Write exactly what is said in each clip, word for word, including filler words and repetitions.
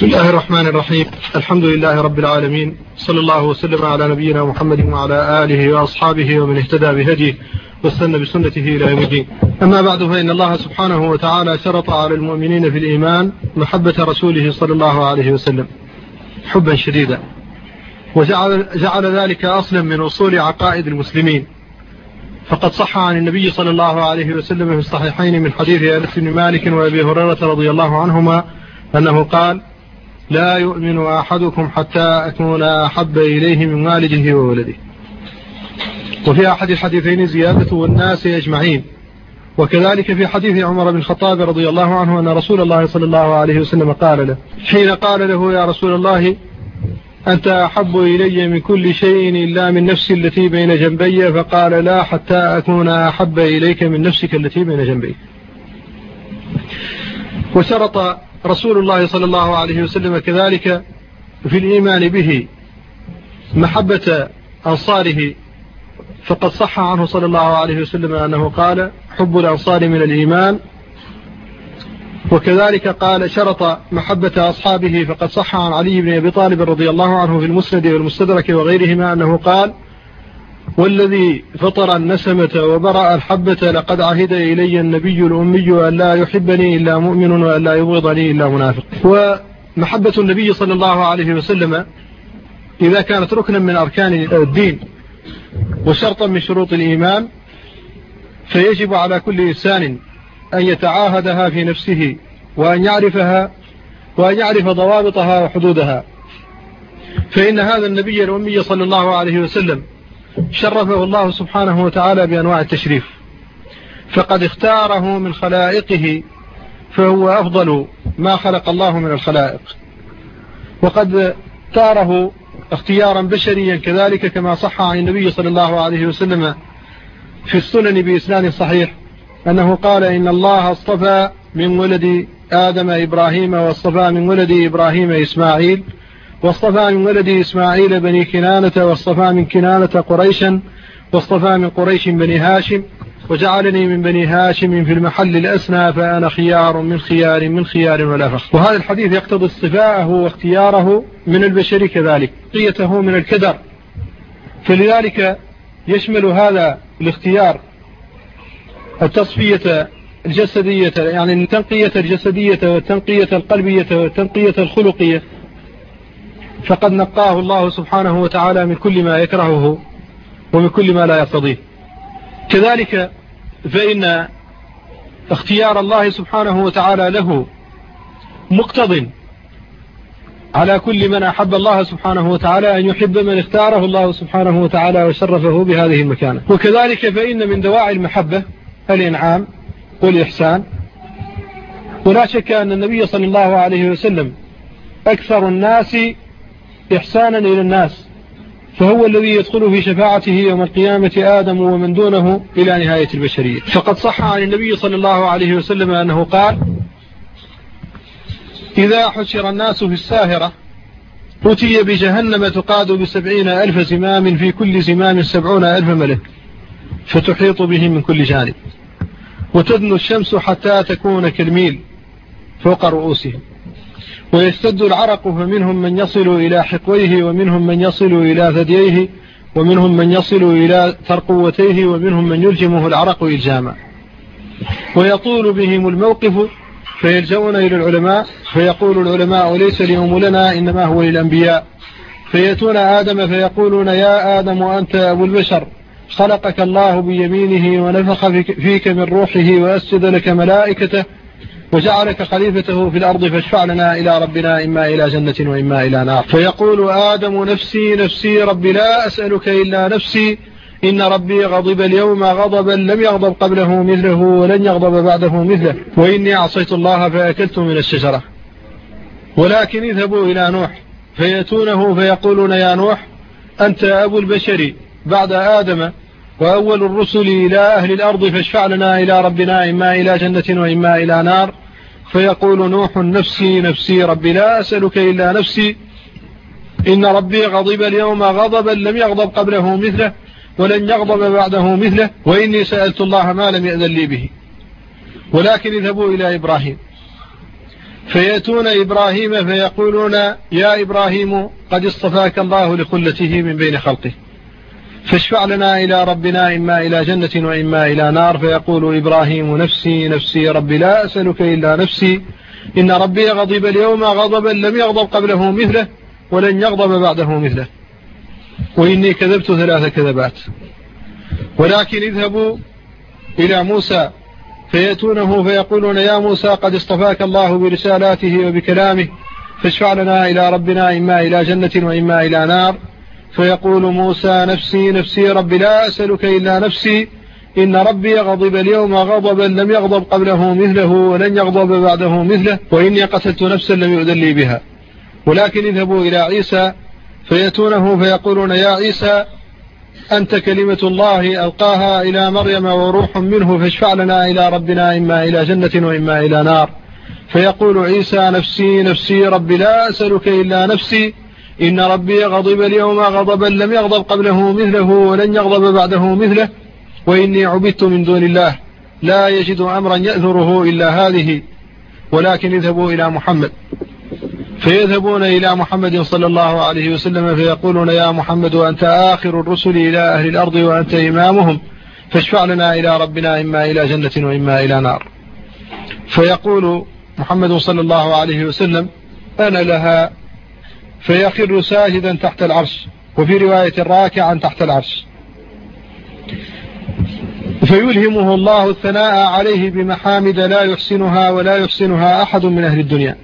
بسم الله الرحمن الرحيم. الحمد لله رب العالمين، صلى الله وسلم على نبينا محمد وعلى آله وأصحابه ومن اهتدى بهديه واستنى بسنته إلى يوم الدين. أما بعد، فإن الله سبحانه وتعالى شرط على المؤمنين في الإيمان محبة رسوله صلى الله عليه وسلم حبا شديدا، وجعل جعل ذلك أصلا من أصول عقائد المسلمين. فقد صح عن النبي صلى الله عليه وسلم في الصحيحين من حديث أنس بن مالك وأبي هريرة رضي الله عنهما أنه قال: لا يؤمن أحدكم حتى أكون أحب إليه من والده وولده. وفي أحد الحديثين زيادة والناس أجمعين. وكذلك في حديث عمر بن الخطاب رضي الله عنه أن رسول الله صلى الله عليه وسلم قال له حين قال له: يا رسول الله، أنت أحب إلي من كل شيء إلا من نفسي التي بين جنبي، فقال: لا، حتى أكون أحب إليك من نفسك التي بين جنبي. وشرط رسول الله صلى الله عليه وسلم كذلك في الإيمان به محبة أنصاره، فقد صح عنه صلى الله عليه وسلم أنه قال: حب الأنصار من الإيمان. وكذلك قال شرط محبة أصحابه، فقد صح عن علي بن أبي طالب رضي الله عنه في المسند والمستدرك وغيرهما أنه قال: والذي فطر النسمة وبرأ الحبة لقد عهد إلي النبي الأمي أن لا يحبني إلا مؤمن وأن لا يبغضني إلا منافق. ومحبة النبي صلى الله عليه وسلم إذا كانت ركنا من أركان الدين وشرطا من شروط الإيمان، فيجب على كل إنسان أن يتعاهدها في نفسه وأن يعرفها وأن يعرف ضوابطها وحدودها. فإن هذا النبي الأمي صلى الله عليه وسلم شرفه الله سبحانه وتعالى بأنواع التشريف، فقد اختاره من خلائقه فهو أفضل ما خلق الله من الخلائق، وقد اختاره اختيارا بشريا كذلك، كما صح عن النبي صلى الله عليه وسلم في السنن بإسناد صحيح أنه قال: إن الله اصطفى من ولد آدم إبراهيم، واصطفى من ولد إبراهيم إسماعيل، واصطفى من ولد إسماعيل بني كنانة، واصطفى من كنانة قريشا، واصطفى من قريش بني هاشم، وجعلني من بني هاشم في المحل الأسنى، فأنا خيار من خيار من خيار ولا فخر. وهذا الحديث يقتضي اصطفاءه واختياره من البشر كذلك، بقيته من الكدر. فلذلك يشمل هذا الاختيار التصفية الجسدية، يعني التنقية الجسدية والتنقية القلبية والتنقية الخلقية، فقد نقاه الله سبحانه وتعالى من كل ما يكرهه ومن كل ما لا يرتضيه. كذلك فإن اختيار الله سبحانه وتعالى له مقتض على كل من أحب الله سبحانه وتعالى أن يحب من اختاره الله سبحانه وتعالى وشرفه بهذه المكانة. وكذلك فإن من دواعي المحبة الإنعام والإحسان. ولا شك أن النبي صلى الله عليه وسلم أكثر الناس إحسانا إلى الناس، فهو الذي يدخل في شفاعته يوم القيامة آدم ومن دونه إلى نهاية البشرية. فقد صح عن النبي صلى الله عليه وسلم أنه قال: إذا حشر الناس في الساهرة أتي بجهنم تقاد بسبعين ألف زمام، في كل زمام سبعون ألف ملك، فتحيط بهم من كل جانب، وتدنو الشمس حتى تكون كالميل فوق رؤوسهم، ويشتد العرق، فمنهم من يصل إلى حقويه، ومنهم من يصل إلى ثدييه، ومنهم من يصل إلى ترقوتيه، ومنهم من يلجمه العرق إلجاما، ويطول بهم الموقف فيلجؤون إلى العلماء، فيقول العلماء: ليس اليوم لنا، إنما هو للأنبياء. فيأتون آدم فيقولون: يا آدم، أنت أبو البشر، خلقك الله بيمينه ونفخ فيك من روحه وأسجد لك ملائكته وجعلك خليفته في الأرض، فاشفع لنا إلى ربنا، إما إلى جنة وإما إلى نار. فيقول آدم: نفسي نفسي ربي، لا أسألك إلا نفسي، إن ربي غضب اليوم غضبا لم يغضب قبله مثله ولن يغضب بعده مثله، وإني عصيت الله فأكلت من الشجرة. ولكن اذهبوا إلى نوح فيأتونه فيقولون: يا نوح، أنت أبو البشر بعد آدم وأول الرسل إلى أهل الأرض، فاشفع لنا إلى ربنا، إما إلى جنة وإما إلى نار. فيقول نوح: نفسي نفسي ربي، لا أسألك إلا نفسي، إن ربي غضب اليوم غضبا لم يغضب قبله مثله ولن يغضب بعده مثله، وإني سألت الله ما لم يأذن لي به. ولكن اذهبوا إلى إبراهيم فيأتون إبراهيم فيقولون يا إبراهيم قد اصطفاك الله لخلته من بين خلقه فاشفع لنا إلى ربنا إما إلى جنة وإما إلى نار. فيقول إبراهيم نفسي نفسي ربي لا أسألك إلا نفسي إن ربي غضب اليوم غضبا لم يغضب قبله مثله ولن يغضب بعده مثله وإني كذبت ثلاث كذبات. ولكن اذهبوا إلى موسى فيأتونه فيقولون يا موسى قد اصطفاك الله برسالاته وبكلامه فاشفع لنا إلى ربنا إما إلى جنة وإما إلى نار. فيقول موسى نفسي نفسي ربي لا أسألك إلا نفسي إن ربي غضب اليوم غضبا لم يغضب قبله مثله ولن يغضب بعده مثله وإني قتلت نفسا لم يؤذن لي بها. ولكن اذهبوا إلى عيسى فيأتونه فيقولون يا عيسى أنت كلمة الله ألقاها إلى مريم وروح منه فاشفع لنا إلى ربنا إما إلى جنة وإما إلى نار. فيقول عيسى نفسي نفسي ربي لا أسألك إلا نفسي إن ربي غضب اليوم غضبا لم يغضب قبله مثله ولن يغضب بعده مثله وإني عبدت من دون الله لا يجد أمرا يأثره إلا هذه. ولكن اذهبوا إلى محمد فيذهبون إلى محمد صلى الله عليه وسلم فيقولون يا محمد وأنت آخر الرسل إلى أهل الأرض وأنت إمامهم فاشفع لنا إلى ربنا إما إلى جنة وإما إلى نار. فيقول محمد صلى الله عليه وسلم أنا لها فيخر ساجدا تحت العرش وفي رواية راكعا تحت العرش فيلهمه الله الثناء عليه بمحامد لا يحسنها ولا يحسنها أحد من أهل الدنيا.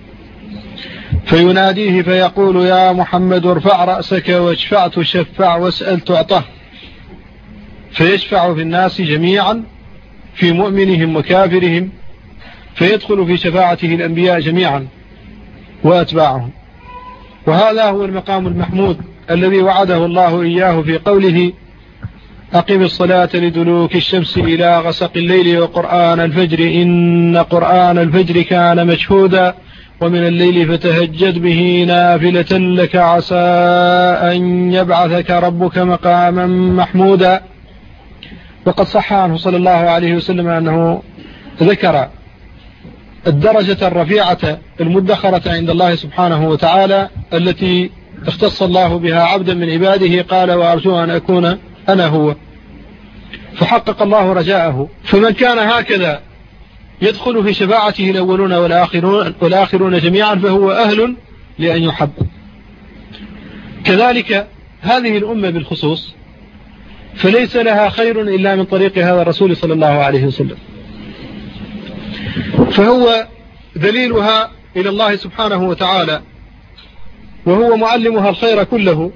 فيناديه فيقول يا محمد ارفع رأسك واشفع تشفع واسأل تعطه فيشفع في الناس جميعا في مؤمنهم وكافرهم فيدخل في شفاعته الأنبياء جميعا وأتباعهم. وهذا هو المقام المحمود الذي وعده الله إياه في قوله أقم الصلاة لدلوك الشمس إلى غسق الليل وقرآن الفجر إن قرآن الفجر كان مشهودا ومن الليل فتهجد به نافلة لك عسى أن يبعثك ربك مقاما محمودا. وقد صح عنه صلى الله عليه وسلم أنه ذكر الدرجة الرفيعة المدخرة عند الله سبحانه وتعالى التي اختص الله بها عبدا من عباده قال وأرجو أن أكون أنا هو فحقق الله رجاءه. فمن كان هكذا يدخل في شفاعته الأولون والآخرون, والآخرون جميعا فهو أهل لأن يحب. كذلك هذه الأمة بالخصوص فليس لها خير إلا من طريق هذا الرسول صلى الله عليه وسلم فهو دليلها إلى الله سبحانه وتعالى وهو معلمها الخير كله.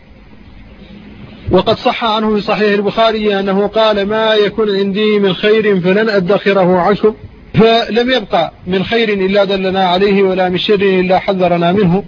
وقد صح عنه في صحيح البخاري أنه قال ما يكون عندي من خير فلن أدخره عنكم فلم يبقى من خير إلا دلنا عليه ولا من شر إلا حذرنا منه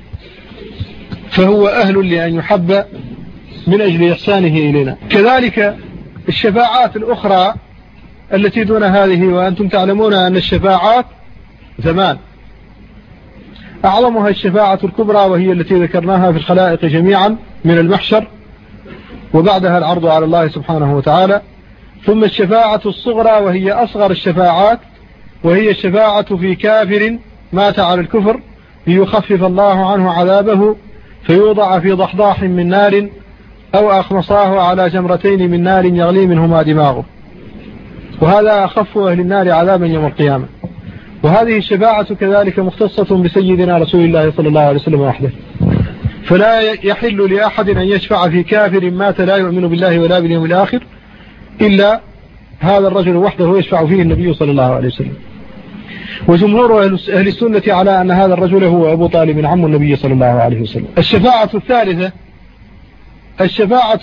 فهو أهل لأن يحب من أجل إحسانه إلينا. كذلك الشفاعات الأخرى التي دون هذه وأنتم تعلمون أن الشفاعات زمان أعظمها الشفاعة الكبرى وهي التي ذكرناها في الخلائق جميعا من المحشر وبعدها العرض على الله سبحانه وتعالى. ثم الشفاعة الصغرى وهي أصغر الشفاعات وهي الشفاعة في كافر مات على الكفر ليخفف الله عنه عذابه فيوضع في ضحضاح من نار أو أخمصاه على جمرتين من نار يغلي منهما دماغه وهذا أخف أهل النار عذابا يوم القيامة. وهذه الشفاعة كذلك مختصة بسيدنا رسول الله صلى الله عليه وسلم وحده فلا يحل لأحد أن يشفع في كافر مات لا يؤمن بالله ولا باليوم الآخر إلا هذا الرجل وحده يشفع فيه النبي صلى الله عليه وسلم. وجمهور أهل السنة على أن هذا الرجل هو أبو طالب عم النبي صلى الله عليه وسلم. الشفاعة الثالثة الشفاعة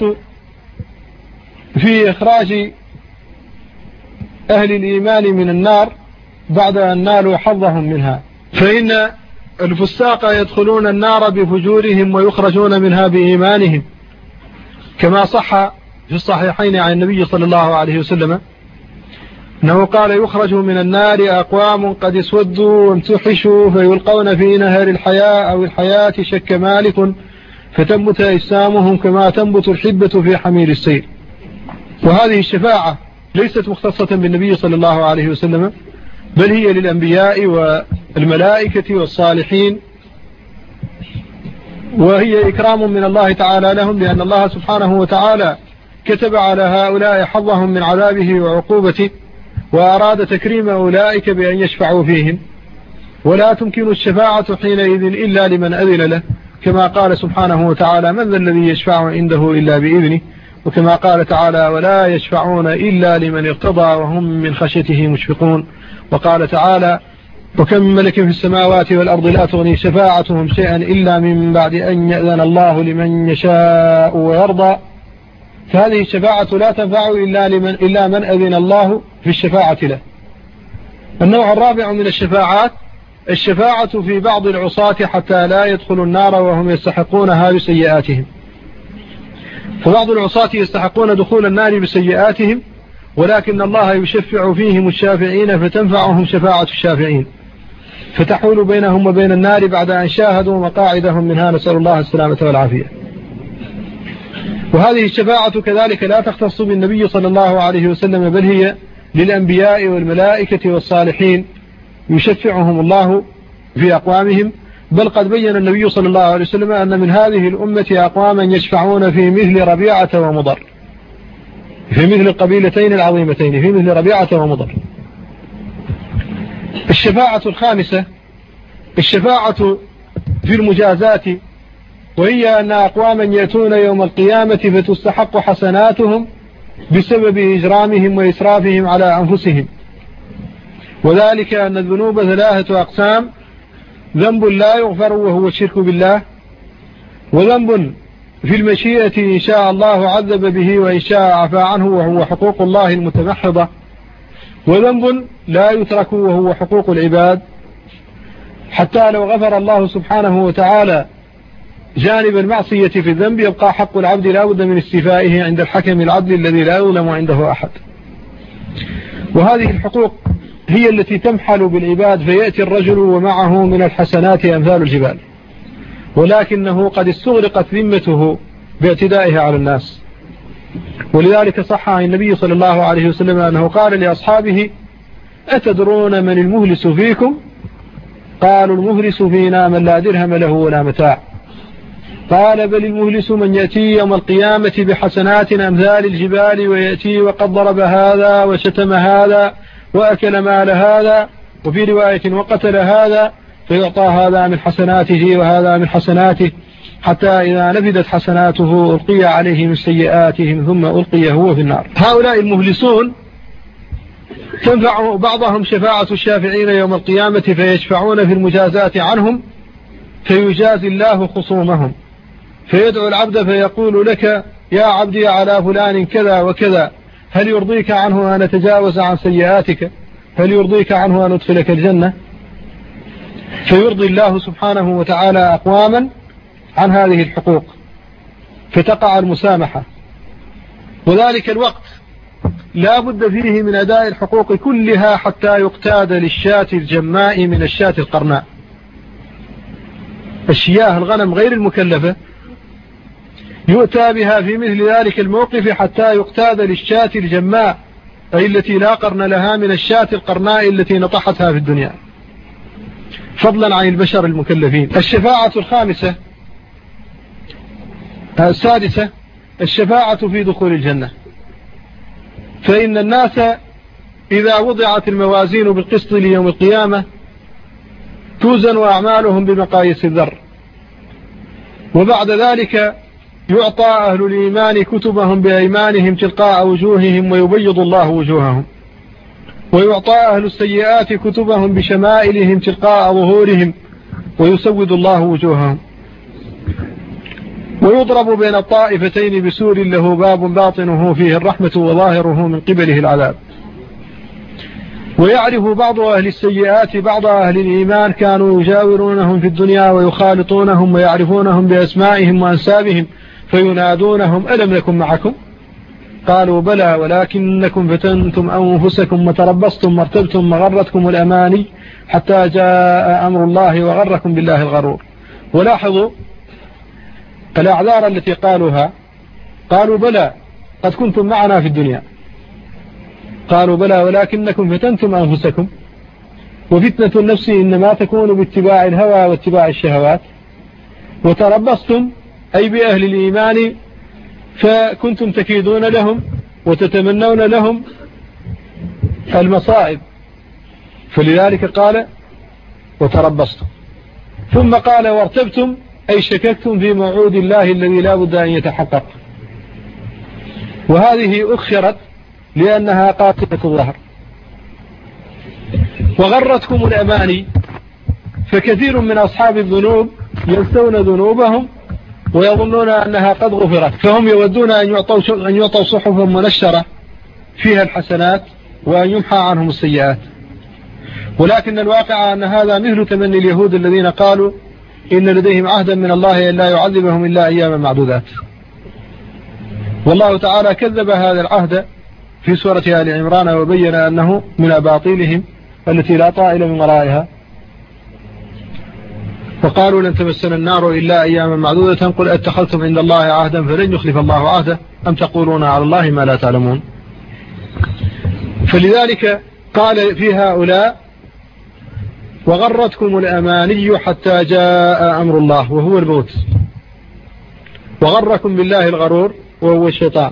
في إخراج أهل الإيمان من النار بعد أن نالوا حظهم منها فإن الفساق يدخلون النار بفجورهم ويخرجون منها بإيمانهم كما صح في الصحيحين عن النبي صلى الله عليه وسلم أنه قال يخرج من النار أقوام قد اسودوا وامتحشوا فيلقون في نهر الحياة أو الحياة شك مالك فتنبت أجسامهم كما تنبت الحبة في حمير السيل. وهذه الشفاعة ليست مختصة بالنبي صلى الله عليه وسلم بل هي للأنبياء والملائكة والصالحين، وهي إكرام من الله تعالى لهم، لأن الله سبحانه وتعالى كتب على هؤلاء حظهم من عذابه وعقوبته، وأراد تكريم أولئك بأن يشفعوا فيهم، ولا تمكن الشفاعة حينئذ إلا لمن أذن له، كما قال سبحانه وتعالى: من ذا الذي يشفع عنده إلا بإذنه، وكما قال تعالى: ولا يشفعون إلا لمن ارتضى وهم من خشيته مشفقون. وقال تعالى: وكم من ملك في السماوات والأرض لا تغني شفاعتهم شيئا إلا من بعد أن يأذن الله لمن يشاء ويرضى. فهذه الشفاعة لا تنفع إلا, لمن إلا من أذن الله في الشفاعة له. النوع الرابع من الشفاعات الشفاعة في بعض العصاة حتى لا يدخلوا النار وهم يستحقونها بسيئاتهم. فبعض العصاة يستحقون دخول النار بسيئاتهم، ولكن الله يشفع فيهم الشافعين فتنفعهم شفاعة الشافعين، فتحول بينهم وبين النار بعد أن شاهدوا مقاعدهم منها، نسأل الله السلامة والعافية. وهذه الشفاعة كذلك لا تختص بالنبي صلى الله عليه وسلم، بل هي للأنبياء والملائكة والصالحين، يشفعهم الله في أقوامهم. بل قد بين النبي صلى الله عليه وسلم أن من هذه الأمة أقواما يشفعون في مثل ربيعة ومضر، في مثل القبيلتين العظيمتين، في مثل ربيعة ومضر. الشفاعة الخامسة الشفاعة في المجازات، وهي أن أقواما يأتون يوم القيامة فتستحق حسناتهم بسبب إجرامهم وإسرافهم على أنفسهم، وذلك أن الذنوب ثلاثة أقسام: ذنب لا يغفر وهو الشرك بالله، وذنب في المشيئة إن شاء الله عذب به وإن شاء عفى عنه وهو حقوق الله المتمحضة، وذنب لا يترك وهو حقوق العباد، حتى لو غفر الله سبحانه وتعالى جانب المعصية في الذنب يبقى حق العبد لا بد من استيفائه عند الحكم العدل الذي لا يظلم عنده أحد. وهذه الحقوق هي التي تمحل بالعباد، فيأتي الرجل ومعه من الحسنات أمثال الجبال، ولكنه قد استغرقت ذمته باعتدائها على الناس. ولذلك صح عن النبي صلى الله عليه وسلم أنه قال لأصحابه: أتدرون من المهلس فيكم؟ قالوا: المهلس فينا من لا درهم له ولا متاع. قال: بل المهلس من يأتي يوم القيامة بحسنات أمثال الجبال، ويأتي وقد ضرب هذا وشتم هذا وأكل مال هذا، وفي رواية وقتل هذا، فيعطى هذا من حسناته وهذا من حسناته، حتى إذا نفدت حسناته ألقي عليه من سيئاتهم ثم ألقي هو في النار. هؤلاء المهلسون تنفع بعضهم شفاعة الشافعين يوم القيامة، فيشفعون في المجازات عنهم، فيجازي الله خصومهم، فيدعو العبد فيقول: لك يا عبدي على فلان كذا وكذا، هل يرضيك عنه أن نتجاوز عن سيئاتك؟ هل يرضيك عنه أن ندخلك الجنة؟ فيرضي الله سبحانه وتعالى أقواما عن هذه الحقوق، فتقع المسامحة. وذلك الوقت لا بد فيه من أداء الحقوق كلها حتى يقتاد للشاة الجماء من الشاة القرناء. الشياه الغنم غير المكلفة يؤتى بها في مثل ذلك الموقف حتى يقتاد للشاة الجماء، أي التي لا قرن لها، من الشاة القرناء التي نطحتها في الدنيا، فضلا عن البشر المكلفين. الشفاعة الخامسة السادسة الشفاعة في دخول الجنة. فإن الناس إذا وضعت الموازين بالقسط ليوم القيامة توزن أعمالهم بمقاييس الذر، وبعد ذلك يعطى أهل الإيمان كتبهم بأيمانهم تلقاء وجوههم ويبيض الله وجوههم، ويعطى أهل السيئات كتبهم بشمائلهم تلقاء ظهورهم ويسود الله وجوههم، ويضرب بين الطائفتين بسور له باب باطنه فيه الرحمة وظاهره من قبله العذاب. ويعرف بعض أهل السيئات بعض أهل الإيمان، كانوا يجاورونهم في الدنيا ويخالطونهم ويعرفونهم بأسمائهم وأنسابهم، فينادونهم: ألم نكن معكم؟ قالوا: بلى ولكنكم فتنتم أنفسكم وتربصتم وارتبتم وغرتكم الأماني حتى جاء أمر الله وغركم بالله الغرور. ولاحظوا الأعذار التي قالوها، قالوا: بلى قد كنتم معنا في الدنيا. قالوا: بلى ولكنكم فتنتم أنفسكم وفتنة النفس إنما تكون باتباع الهوى واتباع الشهوات. وتربصتم أي بأهل الإيمان فكنتم تكيدون لهم وتتمنون لهم المصائب، فلذلك قال وتربصتم. ثم قال وارتبتم أي شككتم في موعود الله الذي لا بد أن يتحقق، وهذه أخرت لأنها قاتلة الظهر. وغرتكم الأماني، فكثير من أصحاب الذنوب ينسون ذنوبهم ويظنون أنها قد غفرت، فهم يودون أن يعطوا, أن يعطوا صحفا منشرة فيها الحسنات وأن يمحى عنهم السيئات، ولكن الواقع أن هذا مثل تمني اليهود الذين قالوا إن لديهم عهدا من الله أن لا يعذبهم إلا أياما معدودات. والله تعالى كذب هذا العهد في سورة آل عمران وبين أنه من أباطيلهم التي لا طائل من ورائها، وقالوا لن تمسنا النار إلا أياما معدودة قل اتخذتم عند الله عهدا فلن يخلف الله عهده أم تقولون على الله ما لا تعلمون. فلذلك قال في هؤلاء وغرتكم الأماني حتى جاء أمر الله وهو الموت، وغركم بالله الغرور وهو الشيطان،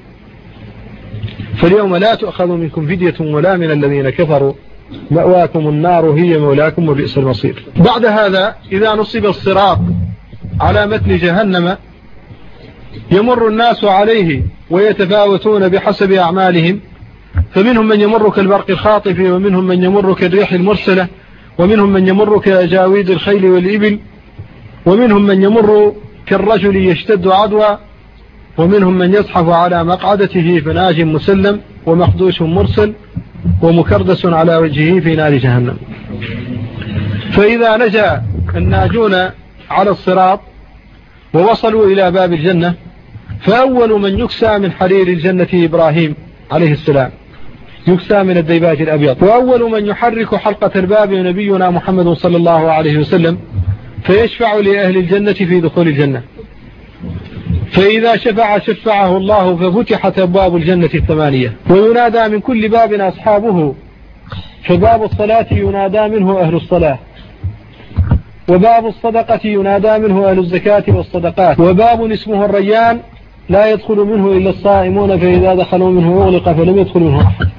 فاليوم لا تؤخذ منكم فدية ولا من الذين كفروا مأواكم النار هي مولاكم وبئس المصير. بعد هذا إذا نصب الصراط على متن جهنم يمر الناس عليه ويتفاوتون بحسب أعمالهم، فمنهم من يمر كالبرق الخاطف، ومنهم من يمر كالريح المرسلة، ومنهم من يمر كجاويد الخيل والإبل، ومنهم من يمر كالرجل يشتد عدوى، ومنهم من يزحف على مقعدته فناج مسلم ومخدوش مرسل ومكردس على وجهه في نار جهنم. فإذا نجا الناجون على الصراط ووصلوا إلى باب الجنة، فأول من يكسى من حرير الجنة إبراهيم عليه السلام، يكسى من الديباج الأبيض، وأول من يحرك حلقة الباب نبينا محمد صلى الله عليه وسلم فيشفع لأهل الجنة في دخول الجنة، فإذا شفع شفعه الله ففتحت أبواب الجنة الثمانية، وينادى من كل باب أصحابه، فباب الصلاة ينادى منه أهل الصلاة، وباب الصدقة ينادى منه أهل الزكاة والصدقات، وباب اسمه الريان لا يدخل منه إلا الصائمون فإذا دخلوا منه أغلق فلم يدخل منه أحد،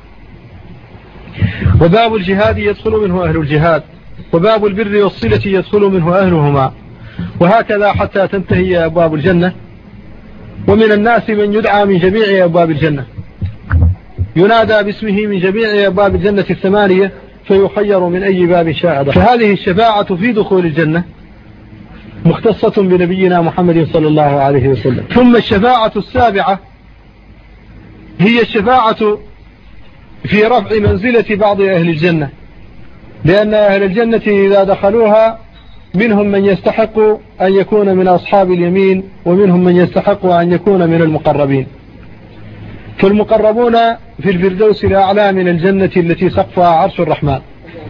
وباب الجهاد يدخل منه أهل الجهاد، وباب البر والصلة يدخل منه أهلهما، وهكذا حتى تنتهي أبواب الجنة. ومن الناس من يدعى من جميع أبواب الجنة، ينادى باسمه من جميع أبواب الجنة الثمانية فيخير من أي باب شاء دخل. فهذه الشفاعة في دخول الجنة مختصة بنبينا محمد صلى الله عليه وسلم. ثم الشفاعة السابعة هي الشفاعة في رفع منزلة بعض أهل الجنة، لأن أهل الجنة إذا دخلوها منهم من يستحق أن يكون من أصحاب اليمين، ومنهم من يستحق أن يكون من المقربين، فالمقربون في الفردوس الأعلى من الجنة التي سقفها عرش الرحمن.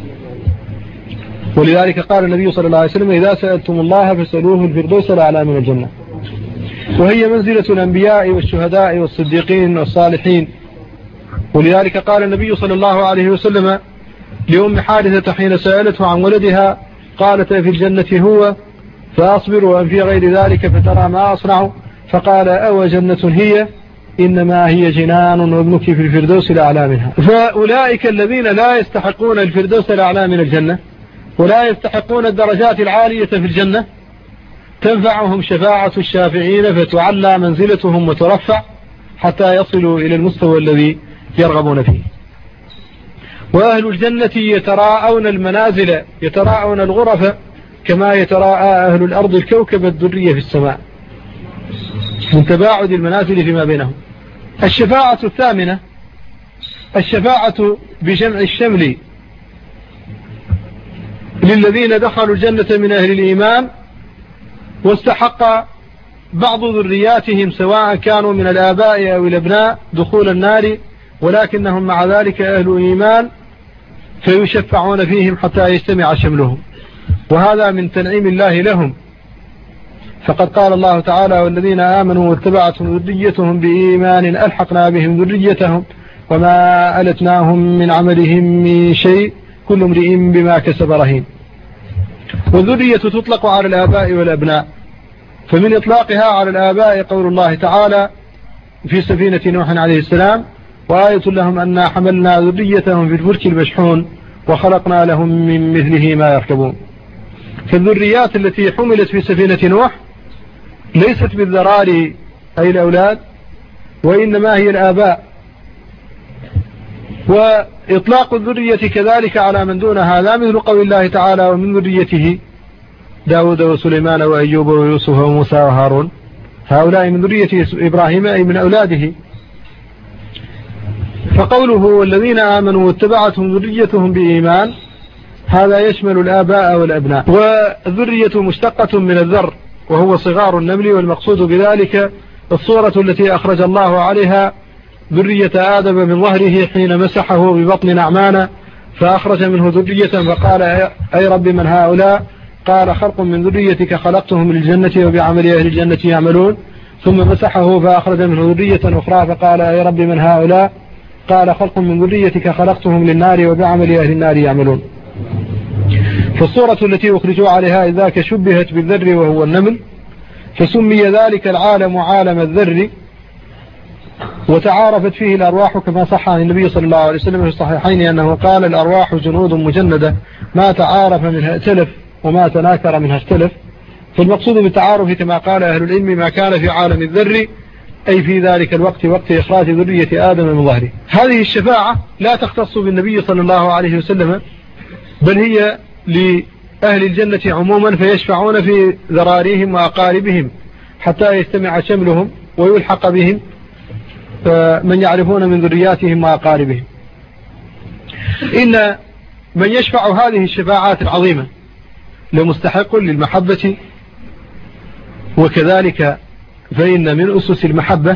ولذلك قال النبي صلى الله عليه وسلم إذا سألتم الله فاسألوه الفردوس الأعلى من الجنة، وهي منزلة الأنبياء والشهداء والصديقين والصالحين. ولذلك قال النبي صلى الله عليه وسلم لأم حارثة حين سألته عن ولدها قالت في الجنة هو فأصبر وأن في غير ذلك فترى ما أصنع، فقال أو جنة هي إنما هي جنان وابنك في الفردوس الأعلى منها. فأولئك الذين لا يستحقون الفردوس الأعلى من الجنة ولا يستحقون الدرجات العالية في الجنة تنفعهم شفاعة الشافعين فتعلى منزلتهم وترفع حتى يصلوا إلى المستوى الذي يرغبون فيه. وأهل الجنة يتراءون المنازل، يتراءون الغرف كما يتراءى أهل الأرض الكوكب الدري في السماء من تباعد المنازل فيما بينهم. الشفاعة الثامنة الشفاعة بجمع الشمل للذين دخلوا الجنة من أهل الإيمان واستحق بعض ذرياتهم سواء كانوا من الآباء أو الأبناء دخول النار، ولكنهم مع ذلك أهل إيمان فيشفعون فيهم حتى يجتمع شملهم، وهذا من تنعيم الله لهم. فقد قال الله تعالى والذين آمنوا واتبعتهم ذريتهم بإيمان ألحقنا بهم ذريتهم وما ألتناهم من عملهم من شيء كل امرئ بما كسب رهين. والذرية تطلق على الآباء والأبناء، فمن إطلاقها على الآباء قول الله تعالى في سفينة نوح عليه السلام: وآية لهم أنا حملنا ذريتهم في الفلك المشحون وخلقنا لهم من مثله ما يركبون. فالذريات التي حملت في سفينة نوح ليست بالذراري أي الأولاد، وإنما هي الآباء. وإطلاق الذرية كذلك على من دون هذا مثل قول الله تعالى: ومن ذريته داود وسليمان وأيوب ويوسف وموسى وهارون. هؤلاء من ذرية إبراهيم أي من أولاده. فقوله: والذين آمنوا واتبعتهم ذريتهم بإيمان، هذا يشمل الآباء والأبناء. والذرية مشتقة من الذر وهو صغار النمل، والمقصود بذلك الصورة التي أخرج الله عليها ذرية آدم من ظهره حين مسحه ببطن نعمان فأخرج منه ذرية، فقال: أي رب من هؤلاء؟ قال: خلق من ذريتك خلقتهم للجنة وبعمل أهل الجنة يعملون. ثم مسحه فأخرج منه ذرية أخرى فقال: أي رب من هؤلاء؟ قال: خلق من ذريتك خلقتهم للنار وبعمل أهل النار يعملون. فالصورة التي أخرجوا عليها ذاك شبهت بالذر وهو النمل، فسمي ذلك العالم عالم الذر، وتعارفت فيه الأرواح كما صح عن النبي صلى الله عليه وسلم في الصحيحين أنه قال: الأرواح جنود مجندة ما تعارف منها ائتلف وما تناكر منها اختلف. فالمقصود بالتعارف كما قال أهل العلم ما كان في عالم الذر، أي في ذلك الوقت وقت إخراج ذرية آدم من ظهره. هذه الشفاعة لا تختص بالنبي صلى الله عليه وسلم، بل هي لأهل الجنة عموما، فيشفعون في ذراريهم وأقاربهم حتى يجتمع شملهم ويلحق بهم من يعرفون من ذرياتهم وأقاربهم. إن من يشفع هذه الشفاعات العظيمة لمستحق للمحبة، وكذلك فإن من أسس المحبة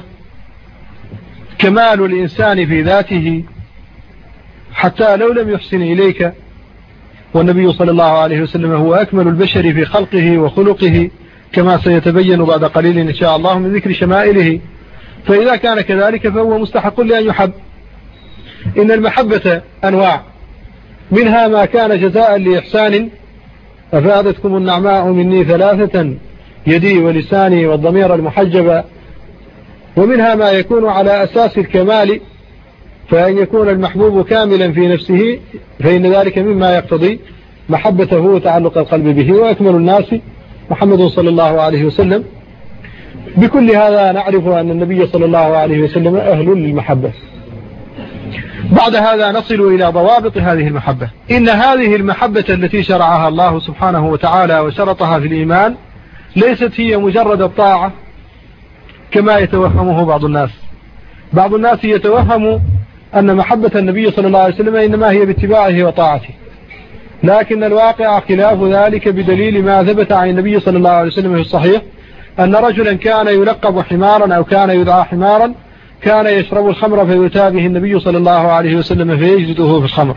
كمال الإنسان في ذاته حتى لو لم يحسن إليك، والنبي صلى الله عليه وسلم هو أكمل البشر في خلقه وخلقه كما سيتبين بعد قليل إن شاء الله من ذكر شمائله. فإذا كان كذلك فهو مستحق لأن يحب. إن المحبة أنواع، منها ما كان جزاء لإحسان: أفادتكم النعماء مني ثلاثة يدي ولساني والضمير المحجبة. ومنها ما يكون على أساس الكمال، فأن يكون المحبوب كاملا في نفسه، فإن ذلك مما يقتضي محبته وتعلق القلب به. وأكمل الناس محمد صلى الله عليه وسلم. بكل هذا نعرف أن النبي صلى الله عليه وسلم أهل للمحبة. بعد هذا نصل إلى ضوابط هذه المحبة. إن هذه المحبة التي شرعها الله سبحانه وتعالى وشرطها في الإيمان ليست هي مجرد الطاعة كما يتوهمه بعض الناس. بعض الناس يتوهم أن محبة النبي صلى الله عليه وسلم إنما هي باتباعه وطاعته، لكن الواقع خلاف ذلك، بدليل ما ثبت عن النبي صلى الله عليه وسلم في الصحيح أن رجلا كان يلقب حمارا أو كان يدعى حمارا كان يشرب الخمر فيؤتى به النبي صلى الله عليه وسلم فيجلده في الخمر،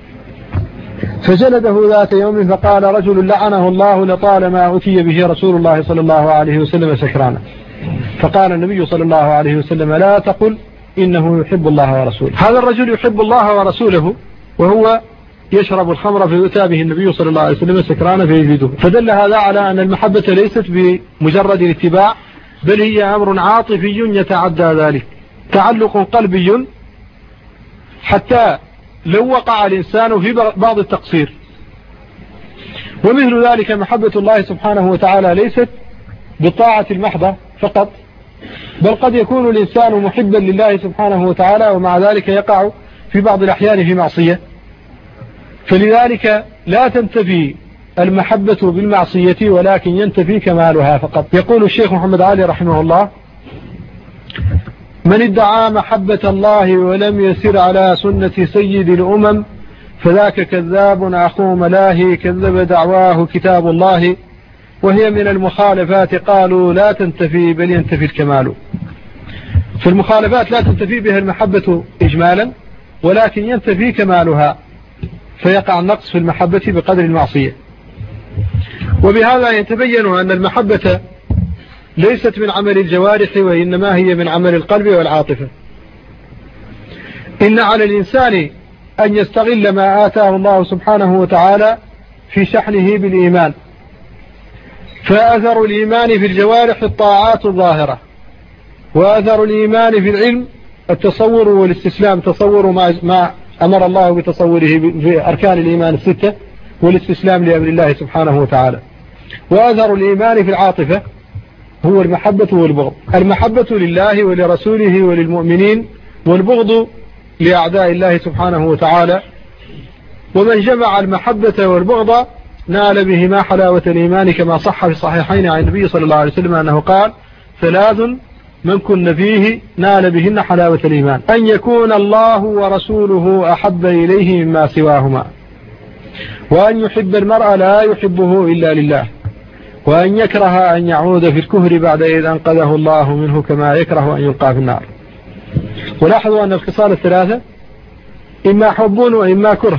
فجلده ذات يوم فقال رجل لعنه الله لطالما أتي به رسول الله صلى الله عليه وسلم سكرانا. فقال النبي صلى الله عليه وسلم: لا تقل إنه يحب الله ورسوله. هذا الرجل يحب الله ورسوله وهو يشرب الخمر فيؤتى به النبي صلى الله عليه وسلم سكرانا فيجلده. فدل هذا على أن المحبة ليست بمجرد الاتباع، بل هي أمر عاطفي يتعدى ذلك، تعلق قلبي، حتى لو وقع الإنسان في بعض التقصير. ومثل ذلك محبة الله سبحانه وتعالى ليست بالطاعة المحضة فقط، بل قد يكون الإنسان محبا لله سبحانه وتعالى ومع ذلك يقع في بعض الأحيان في معصية، فلذلك لا تنتفي المحبة بالمعصية ولكن ينتفي كمالها فقط. يقول الشيخ محمد علي رحمه الله: من ادعى محبة الله ولم يسر على سنة سيد الأمم فذاك كذاب أخو ملاهي، كذب دعواه كتاب الله، وهي من المخالفات قالوا لا تنتفي بل ينتفي الكمال. في المخالفات لا تنتفي بها المحبة إجمالا ولكن ينتفي كمالها، فيقع النقص في المحبة بقدر المعصية. وبهذا يتبين أن المحبة ليست من عمل الجوارح وإنما هي من عمل القلب والعاطفة. إن على الإنسان أن يستغل ما آتاه الله سبحانه وتعالى في شحنه بالإيمان. فأثر الإيمان في الجوارح الطاعات الظاهرة، وأثر الإيمان في العلم التصور والاستسلام، تصور ما, ما أمر الله بتصوره في أركان الإيمان الستة والاستسلام لأمر الله سبحانه وتعالى. وأثر الإيمان في العاطفة هو المحبة والبغض، المحبة لله ولرسوله وللمؤمنين، والبغض لأعداء الله سبحانه وتعالى. ومن جمع المحبة والبغض نال بهما حلاوة الإيمان، كما صح في الصحيحين عن النبي صلى الله عليه وسلم أنه قال: ثلاث من كن فيه نال بهن حلاوة الإيمان: أن يكون الله ورسوله أحب إليه مما سواهما، وأن يحب المرء لا يحبه إلا لله، وأن يكره أن يعود في الكفر بعد إذ أنقذه الله منه، كما يكره أن يلقى في النار. ولاحظوا أن الخصال الثلاثة إما حب وإما كره،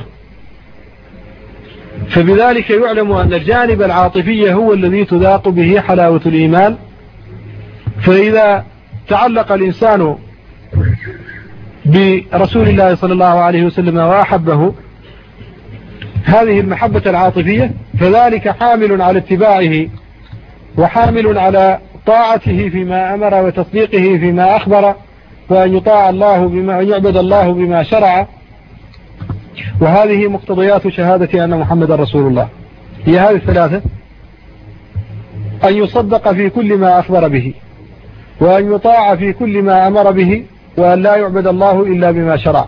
فبذلك يعلم أن الجانب العاطفي هو الذي تذاق به حلاوة الإيمان. فإذا تعلق الإنسان برسول الله صلى الله عليه وسلم وأحبه هذه المحبة العاطفية، فذلك حامل على اتباعه، وحامل على طاعته فيما أمر، وتصديقه فيما أخبر، وأن يطاع الله بما أن يعبد الله بما شرع. وهذه مقتضيات شهادة أن محمد رسول الله، هي هذه الثلاثة: أن يصدق في كل ما أخبر به، وأن يطاع في كل ما أمر به، وأن لا يعبد الله إلا بما شرع.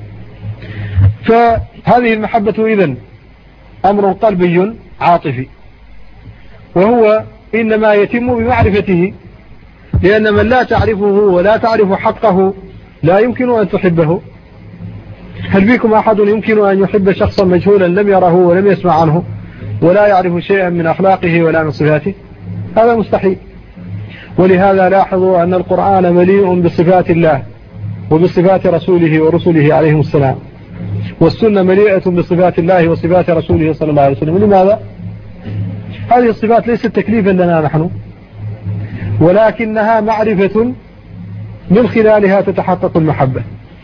فهذه المحبة إذن أمر قلبي عاطفي، وهو إنما يتم بمعرفته، لأن من لا تعرفه ولا تعرف حقه لا يمكن أن تحبه. هل بكم أحد يمكن أن يحب شخصا مجهولا لم يره ولم يسمع عنه ولا يعرف شيئا من أخلاقه ولا من صفاته؟ هذا مستحيل. ولهذا لاحظوا أن القرآن مليء بصفات الله وبصفات رسوله ورسله عليهم السلام، والسنة مليئة بصفات الله وصفات رسوله صلى الله عليه وسلم. لماذا؟ هذه الصفات ليست تكليفا لنا نحن، ولكنها معرفة من خلالها تتحقق المحبة.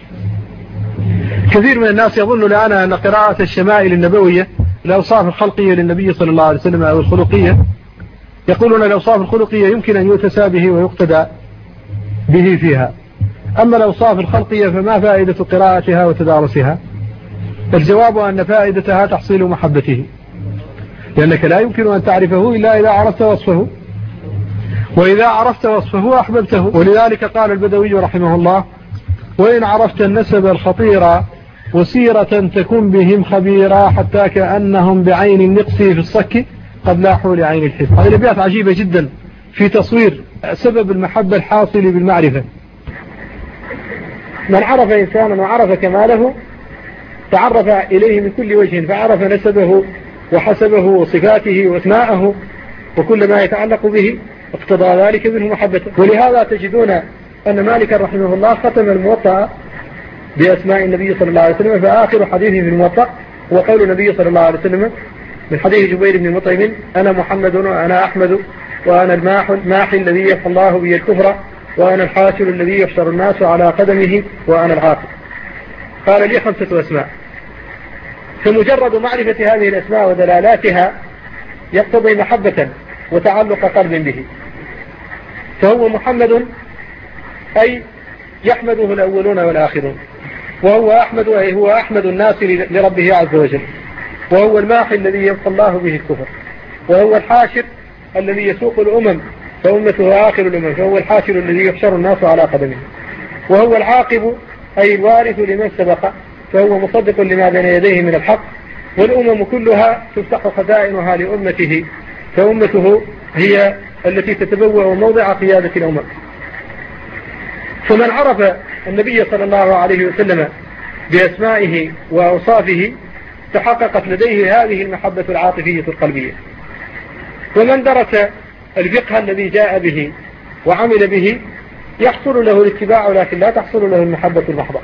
كثير من الناس يظن الآن أن قراءة الشمائل النبوية، الأوصاف الخلقية للنبي صلى الله عليه وسلم أو الخلقية، يقولون الأوصاف الخلقية يمكن أن يتسى به ويقتدى به فيها، أما الأوصاف الخلقية فما فائدة قراءتها وتدارسها؟ الجواب أن فائدتها تحصيل محبته، لأنك لا يمكن أن تعرفه إلا إذا عرفت وصفه، وإذا عرفت وصفه أحببته. ولذلك قال البدوي رحمه الله: وإن عرفت النسب الخطيرة وسيرة تكون بهم خبيرا، حتى كأنهم بعين النقص في الصك قد لاحوا لعين الحب. هذه الأبيات عجيبة جدا في تصوير سبب المحبة الحاصل بالمعرفة. من عرف إنسانا وعرف كماله تعرف إليه من كل وجه، فعرف نسبه وحسبه وصفاته واسماءه وكل ما يتعلق به، اقتضى ذلك منه محبته. ولهذا تجدون أن مالك رحمه الله ختم الموطأ بأسماء النبي صلى الله عليه وسلم، فآخر حديثه في الموطأ هو قول النبي صلى الله عليه وسلم من حديث جبير بن مطعم: أنا محمد وأنا أحمد وأنا الماحي الذي يحفى الله بي الكفر وأنا الحاشر الذي يحشر الناس على قدمه وأنا العاقب. قال لي خمسة أسماء، فمجرد معرفة هذه الأسماء ودلالاتها يقتضي محبة وتعلق قلب به. فهو محمد أي يحمده الأولون والآخرون، وهو أحمد أي هو أحمد الناس لربه عز وجل، وهو الماحي الذي يمحى الله به الكفر، وهو الحاشر الذي يسوق الأمم فأمته آخر الأمم، فهو الحاشر الذي يحشر الناس على قدمه، وهو العاقب أي الوارث لمن سبق، فهو مصدق لما بين يديه من الحق، والأمم كلها تفتح خزائنها لأمته، فأمته هي التي تتبوأ موضع قيادة الأمم. فمن عرف النبي صلى الله عليه وسلم بأسمائه وأوصافه تحققت لديه هذه المحبة العاطفية القلبية. ومن درس الفقه الذي جاء به وعمل به يحصل له الاتباع، لكن لا تحصل له المحبة المحضة.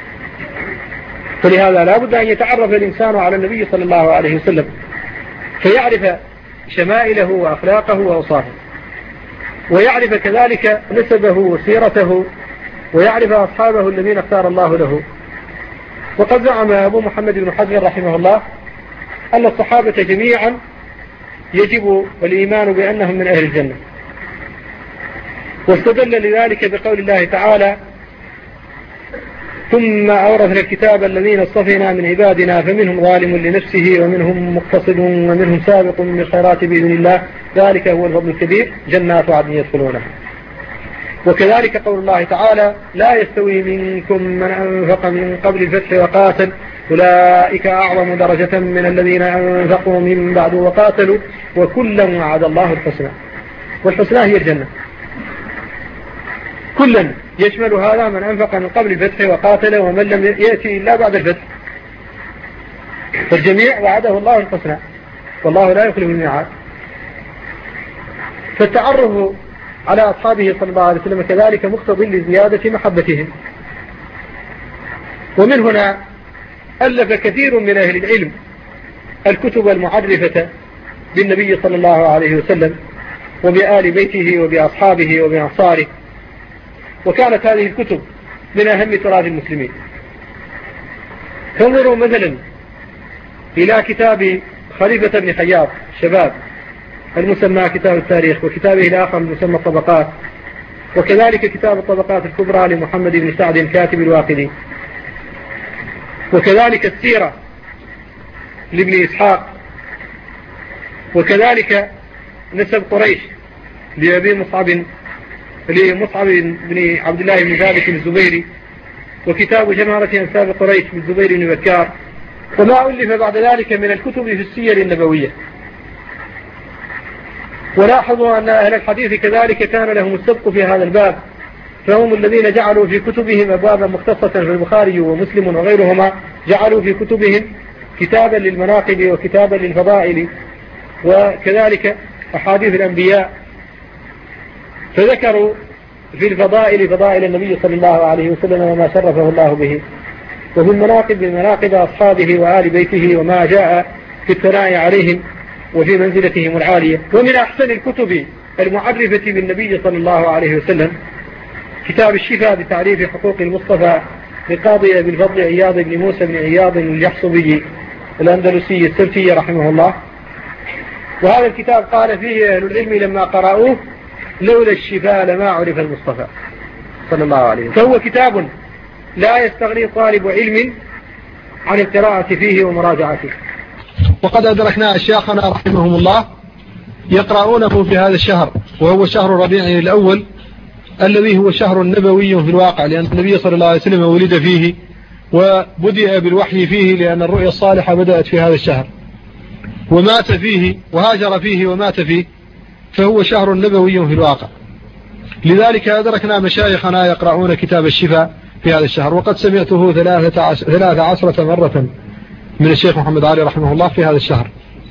فلهذا لا بد أن يتعرف الإنسان على النبي صلى الله عليه وسلم فيعرف شمائله وأخلاقه وأوصافه، ويعرف كذلك نسبه وسيرته، ويعرف أصحابه الذين اختار الله له، وقد زعم أبو محمد بن حزم رحمه الله أن الصحابة جميعا يجب الإيمان بأنهم من أهل الجنة، واستدل لذلك بقول الله تعالى: ثم أورثنا الكتاب الذين اصطفينا من عبادنا فمنهم ظالم لنفسه ومنهم مقتصد ومنهم سابق بالخيرات بإذن الله ذلك هو الفضل الكبير جنات عدن يدخلونها. وكذلك قول الله تعالى: لا يستوي منكم من أنفق من قبل الفتح وقاتل أولئك أعظم درجة من الذين أنفقوا من بعد وقاتلوا وكلا وعد الله الحسنى. والحسنى هي الجنة. كلا يشمل هذا من أنفق من قبل الفتح وقاتل ومن لم يأتي إلا بعد الفتح، فالجميع وعده الله الحسنى والله لا يخلف الميعاد. فالتعرف على أصحابه صلى الله عليه وسلم كذلك مقتضي لزيادة محبتهم. ومن هنا ألف كثير من أهل العلم الكتب المعرفة بالنبي صلى الله عليه وسلم وبآل بيته وبأصحابه وبأنصاره، وكانت هذه الكتب من أهم تراث المسلمين. فانظروا مثلا إلى كتاب خليفة بن خياط شباب المسمى كتاب التاريخ، وكتابه الآخر المسمى الطبقات، وكذلك كتاب الطبقات الكبرى لمحمد بن سعد كاتب الواقدي، وكذلك السيرة لابن إسحاق، وكذلك نسب قريش لأبي مصعب لمصعب بن عبد الله بن ثابت الزبيري، وكتاب جمهرة أنساب قريش بالزبير بن بكار، وما ألف بعد ذلك من الكتب في السير النبوية. ولاحظوا أن أهل الحديث كذلك كان لهم السبق في هذا الباب، فهم الذين جعلوا في كتبهم أبوابا مختصة في البخاري ومسلم وغيرهما، جعلوا في كتبهم كتابا للمناقب وكتابا للفضائل وكذلك أحاديث الأنبياء، فذكروا في الفضائل فضائل النبي صلى الله عليه وسلم وما شرفه الله به، وفي المناقب بمناقب أصحابه وآل بيته وما جاء في الثناء عليهم وفي منزلتهم العالية. ومن أحسن الكتب المعرفة بالنبي صلى الله عليه وسلم كتاب الشفاء بتعريف حقوق المصطفى لقاضي أبي الفضل عياض بن موسى بن عياض اليحصبي الأندلسي السلفي رحمه الله. وهذا الكتاب قال فيه أهل العلم لما قرأوه: لولا الشفاء لما عرف المصطفى صلى الله عليه وسلم. فهو كتاب لا يستغني طالب علم عن القراءة فيه ومراجعته. وقد أدركنا أشياخنا رحمهم الله يقرؤونه في هذا الشهر، وهو شهر ربيع الأول الذي هو شهر نبوي في الواقع، لأن النبي صلى الله عليه وسلم ولد فيه وبدأ بالوحي فيه، لأن الرؤيا الصالحة بدأت في هذا الشهر، ومات فيه وهاجر فيه ومات فيه، فهو شهر نبوي في الواقع. لذلك أدركنا مشايخنا يقرؤون كتاب الشفاء في هذا الشهر، وقد سمعته ثلاثة عشرة مرة من الشيخ محمد علي رحمه الله في هذا الشهر.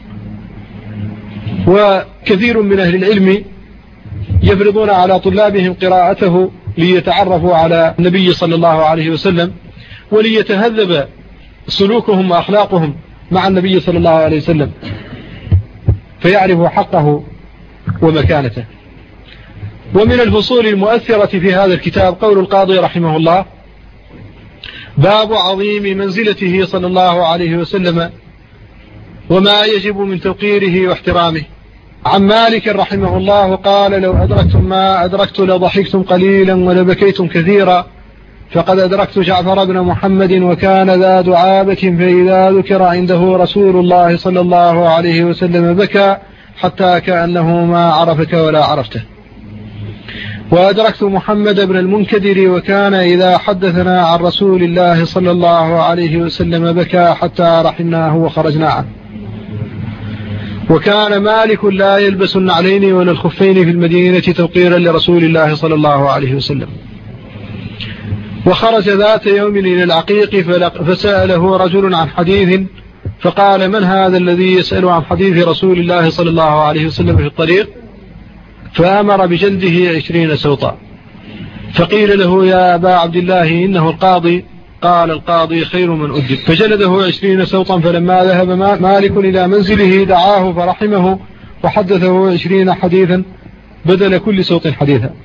وكثير من أهل العلم يفرضون على طلابهم قراءته ليتعرفوا على النبي صلى الله عليه وسلم، وليتهذب سلوكهم وأخلاقهم مع النبي صلى الله عليه وسلم، فيعرفوا حقه ومكانته. ومن الفصول المؤثرة في هذا الكتاب قول القاضي رحمه الله: باب عظيم منزلته صلى الله عليه وسلم وما يجب من توقيره واحترامه. عن مالك رحمه الله قال: لو أدركتم ما أدركت لضحكتم قليلا ولبكيتم كثيرا، فقد أدركت جعفر بن محمد وكان ذا دعابة، فإذا ذكر عنده رسول الله صلى الله عليه وسلم بكى حتى كأنه ما عرفك ولا عرفته. وأدركت محمد بن المنكدر وكان إذا حدثنا عن رسول الله صلى الله عليه وسلم بكى حتى رحمناه وخرجنا عنه. وكان مالك لا يلبس النعلين ولا الخفين في المدينة توقيرا لرسول الله صلى الله عليه وسلم. وخرج ذات يوم إلى العقيق فسأله رجل عن حديث، فقال: من هذا الذي يسأل عن حديث رسول الله صلى الله عليه وسلم في الطريق؟ فأمر بجلده عشرين سوطا. فقيل له: يا أبا عبد الله إنه القاضي. قال: القاضي خير من أدب. فجلده عشرين سوطا. فلما ذهب مالك إلى منزله دعاه فرحمه وحدثه عشرين حديثا بدل كل سوط حديثا.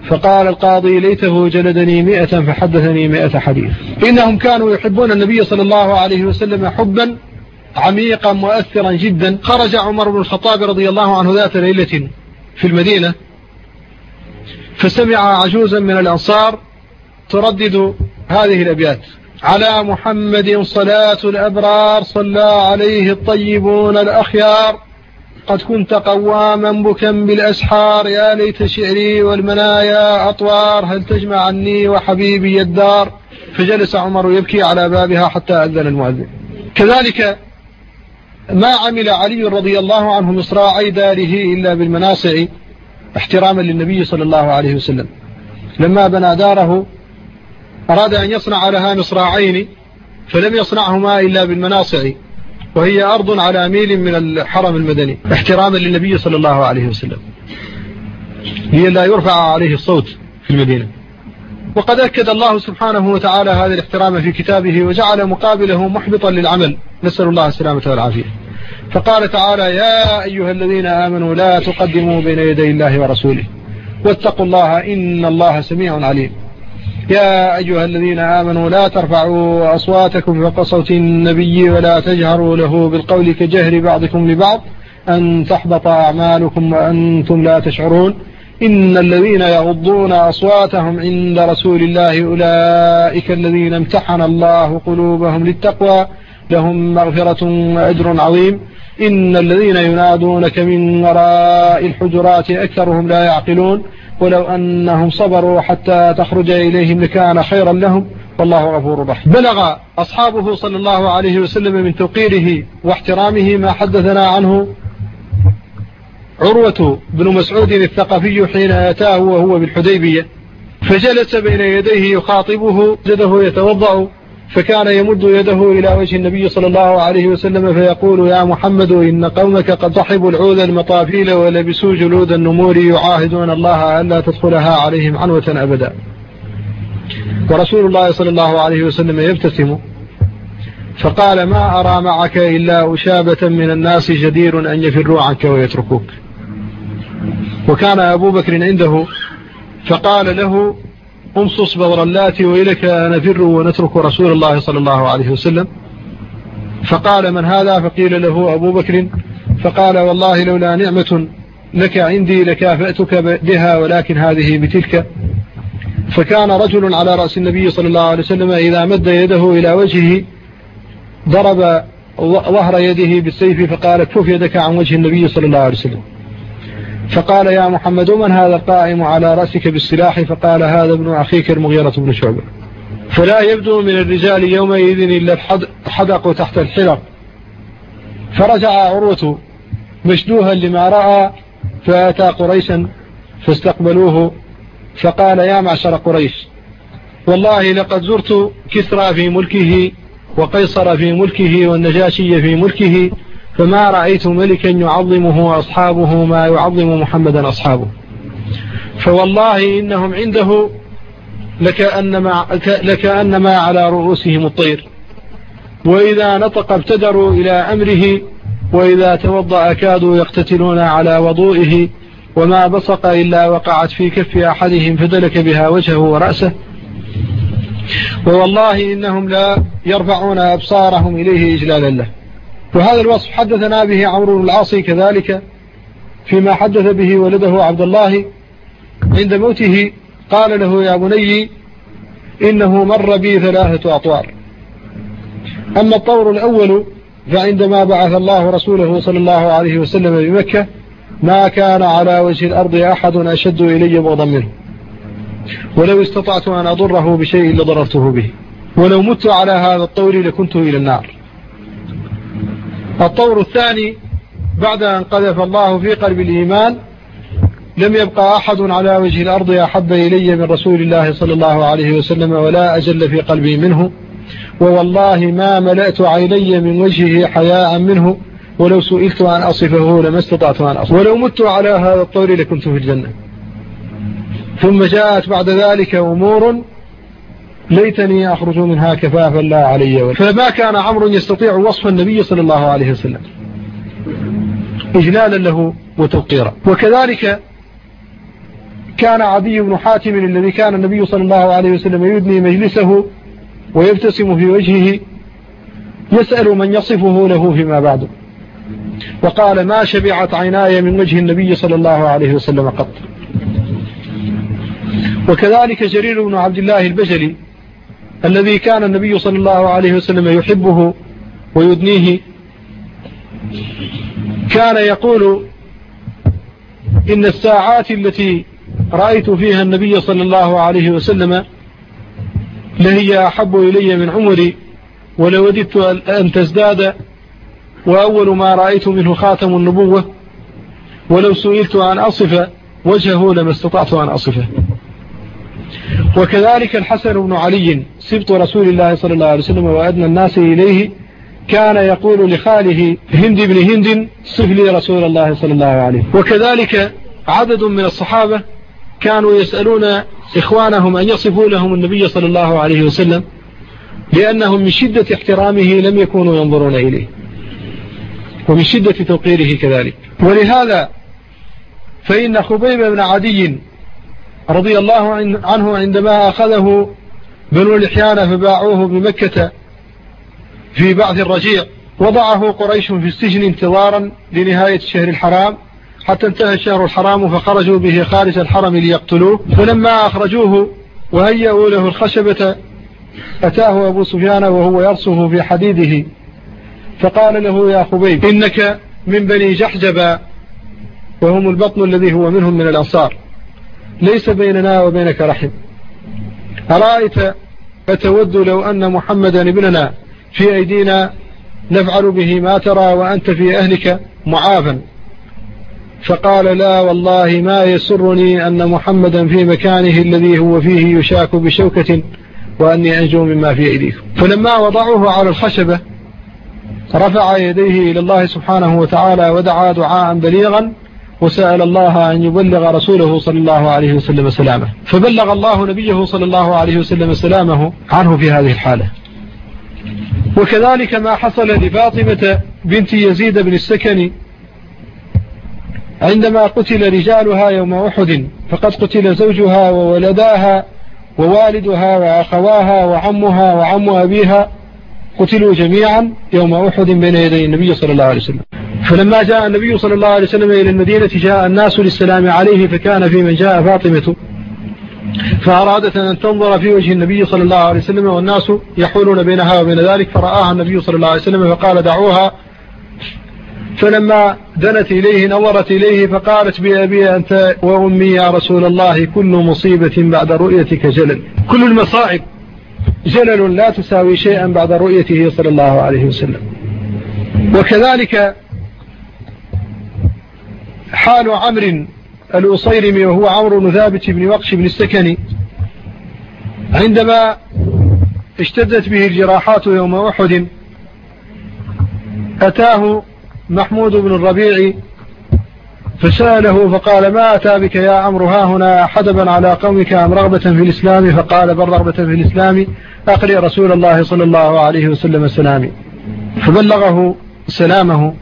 فقال القاضي ليته جلدني مئة فحدثني مئة حديث. إنهم كانوا يحبون النبي صلى الله عليه وسلم حبا عميقا مؤثرا جدا. خرج عمر بن الخطاب رضي الله عنه ذات ليلة في المدينة فسمع عجوزا من الأنصار تردد هذه الأبيات: على محمد صلاة الأبرار صلى عليه الطيبون الأخيار، قد كنت قواما بكا بالأسحار، يا ليت شعري والمنايا أطوار، هل تجمع عني وحبيبي الدار. فجلس عمر يبكي على بابها حتى أذن المؤذن. كذلك ما عمل علي رضي الله عنه مصراعي داره إلا بالمناصع احتراما للنبي صلى الله عليه وسلم. لما بنى داره أراد أن يصنع لها مصراعين فلم يصنعهما إلا بالمناصع، وهي أرض على ميل من الحرم المدني احتراما للنبي صلى الله عليه وسلم، هي لا يرفع عليه الصوت في المدينة. وقد أكد الله سبحانه وتعالى هذا الاحترام في كتابه وجعل مقابله محبطا للعمل، نسأل الله السلامة والعافية. فقال تعالى: يا أيها الذين آمنوا لا تقدموا بين يدي الله ورسوله واتقوا الله إن الله سميع عليم. يا أيها الذين آمنوا لا ترفعوا أصواتكم فوق صوت النبي ولا تجهروا له بالقول كجهر بعضكم لبعض أن تحبط أعمالكم وأنتم لا تشعرون. إن الذين يغضون أصواتهم عند رسول الله أولئك الذين امتحن الله قلوبهم للتقوى لهم مغفرة وأجر عظيم. إن الذين ينادونك من وراء الحجرات أكثرهم لا يعقلون ولو أنهم صبروا حتى تخرج إليهم لكان خيرا لهم والله غفور رحيم. بلغ أصحابه صلى الله عليه وسلم من توقيره واحترامه ما حدثنا عنه عروة بن مسعود الثقفي حين أتاه وهو بالحديبية فجلس بين يديه يخاطبه، جده يتوضأ فكان يمد يده إلى وجه النبي صلى الله عليه وسلم فيقول: يا محمد إن قومك قد صحبوا العود المطافيل ولبسوا جلود النمور يعاهدون الله ألا تدخلها عليهم عنوة أبدا. ورسول الله صلى الله عليه وسلم يبتسم فقال: ما أرى معك إلا أشابة من الناس جدير أن يفروا عنك ويتركوك. وكان أبو بكر عنده فقال له: امصص بور اللات وإلك نفر ونترك رسول الله صلى الله عليه وسلم. فقال: من هذا؟ فقيل له أبو بكر، فقال: والله لولا نعمة لك عندي لكافأتك بها ولكن هذه بتلك. فكان رجل على رأس النبي صلى الله عليه وسلم إذا مد يده إلى وجهه ضرب ظهر يده بالسيف فقال: كف يدك عن وجه النبي صلى الله عليه وسلم. فقال: يا محمد من هذا القائم على رأسك بالسلاح؟ فقال: هذا ابن أخيك المغيرة بن شعبة. فلا يبدو من الرجال يومئذ إلا الحدق تحت الحلق. فرجع عروة مشدوها لما رأى فأتى قريشا فاستقبلوه فقال: يا معشر قريش، والله لقد زرت كسرى في ملكه وقيصر في ملكه والنجاشي في ملكه فما رأيت ملكا يعظمه أصحابه ما يعظم محمدا أصحابه. فوالله إنهم عنده لكأنما, لكأنما على رؤوسهم الطير، وإذا نطق ابتدروا إلى أمره، وإذا توضأ كادوا يقتتلون على وضوئه، وما بصق إلا وقعت في كف أحدهم فدلك بها وجهه ورأسه. ووالله إنهم لا يرفعون أبصارهم إليه إجلالا له. وهذا الوصف حدثنا به عمرو بن العاص كذلك فيما حدث به ولده عبد الله عند موته، قال له: يا بني إنه مر بي ثلاثة أطوار. أما الطور الأول فعندما بعث الله رسوله صلى الله عليه وسلم بمكة ما كان على وجه الأرض أحد أشد إلي بغضا منه، ولو استطعت أن أضره بشيء لضررته به، ولو مت على هذا الطور لكنت إلى النار. الطور الثاني بعد أن قذف الله في قلب الإيمان لم يبقى أحد على وجه الأرض أحب إلي من رسول الله صلى الله عليه وسلم ولا أجل في قلبي منه، ووالله ما ملأت عيني من وجهه حياء منه، ولو سئلت أن أصفه لما استطعت أن أصفه، ولو مت على هذا الطور لكنت في الجنة. ثم جاءت بعد ذلك أمور ليتني أخرج منها كفافا لا علي ولا. فما كان عمرو يستطيع وصف النبي صلى الله عليه وسلم إجلالا له وتوقيرا. وكذلك كان عدي بن حاتم الذي كان النبي صلى الله عليه وسلم يدني مجلسه ويبتسم في وجهه يسأل من يصفه له فيما بعد، وقال ما شبعت عيناي من وجه النبي صلى الله عليه وسلم قط. وكذلك جرير بن عبد الله البجلي الذي كان النبي صلى الله عليه وسلم يحبه ويدنيه، كان يقول إن الساعات التي رأيت فيها النبي صلى الله عليه وسلم لهي أحب إلي من عمري، ولوددت أن تزداد، وأول ما رأيت منه خاتم النبوة، ولو سئلت أن أصف وجهه لما استطعت أن أصفه. وكذلك الحسن بن علي سبط رسول الله صلى الله عليه وسلم وأدنى الناس إليه كان يقول لخاله هند بن هند صف لي رسول الله صلى الله عليه وسلم. وكذلك عدد من الصحابة كانوا يسألون إخوانهم أن يصفوا لهم النبي صلى الله عليه وسلم، لأنهم من شدة احترامه لم يكونوا ينظرون إليه، ومن شدة توقيره كذلك. ولهذا فإن خبيب بن عدي رضي الله عنه عندما أخذه بنو لحيان فباعوه بمكة في بعث الرجيع، وضعه قريش في السجن انتظارا لنهاية الشهر الحرام حتى انتهى الشهر الحرام، فخرجوا به خارج الحرم ليقتلوه. فلما أخرجوه وهيئوا له الخشبة أتاه أبو سفيان وهو يرصف في حديده، فقال له يا خبيب إنك من بني جحجب، وهم البطن الذي هو منهم من الأنصار، ليس بيننا وبينك رحم، أرأيت أتود لو أن محمدا ابننا في أيدينا نفعل به ما ترى وأنت في أهلك معافا؟ فقال لا والله ما يسرني أن محمدا في مكانه الذي هو فيه يشاك بشوكة وأني أنجو مما في أيديكم. فلما وضعوه على الخشبة رفع يديه إلى الله سبحانه وتعالى ودعا دعاء بليغا، وسأل الله أن يبلغ رسوله صلى الله عليه وسلم سلامه، فبلغ الله نبيه صلى الله عليه وسلم سلامه عنه في هذه الحالة. وكذلك ما حصل لفاطمة بنت يزيد بن السكن عندما قتل رجالها يوم أحد، فقد قتل زوجها وولداها ووالدها وأخواها وعمها وعم أبيها، قتلوا جميعا يوم أحد بين يدي النبي صلى الله عليه وسلم. فلما جاء النبي صلى الله عليه وسلم إلى المدينة جاء الناس للسلام عليه، فكان في من جاء فاطمة، فأرادت أن تنظر في وجه النبي صلى الله عليه وسلم والناس يحولون بينها وبين ذلك، فرآها النبي صلى الله عليه وسلم فقال دعوها. فلما دنت إليه نظرت إليه فقالت بأبي أنت وأمي يا رسول الله، كل مصيبة بعد رؤيتك جلل، كل المصائب جلل لا تساوي شيئا بعد رؤيته صلى الله عليه وسلم. وكذلك حال عمرو الأصيرمي وهو عمرو بن ثابت بن وقش بن السكني عندما اشتدت به الجراحات يوم أحد، أتاه محمود بن الربيع فسأله فقال ما أتى بك يا عمرو ها هنا حدبا على قومك أم رغبة في الإسلام؟ فقال بل رغبة في الإسلام، أقرئ رسول الله صلى الله عليه وسلم سلامي، فبلغه سلامه.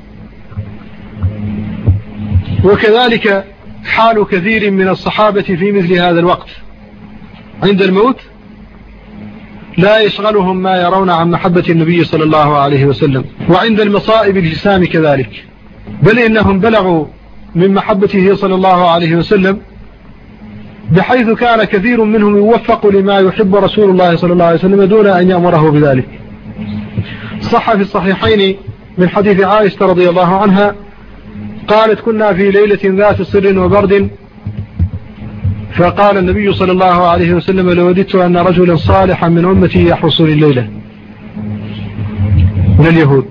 وكذلك حال كثير من الصحابة في مثل هذا الوقت عند الموت لا يشغلهم ما يرون عن محبة النبي صلى الله عليه وسلم، وعند المصائب الجسام كذلك، بل إنهم بلغوا من محبته صلى الله عليه وسلم بحيث كان كثير منهم يوفق لما يحب رسول الله صلى الله عليه وسلم دون أن يأمره بذلك. صح في الصحيحين من حديث عائشة رضي الله عنها قالت كنا في ليلة ذات سر وبرد، فقال النبي صلى الله عليه وسلم لوددت أن رجلا صالحا من أمتي يحرسني الليلة من اليهود.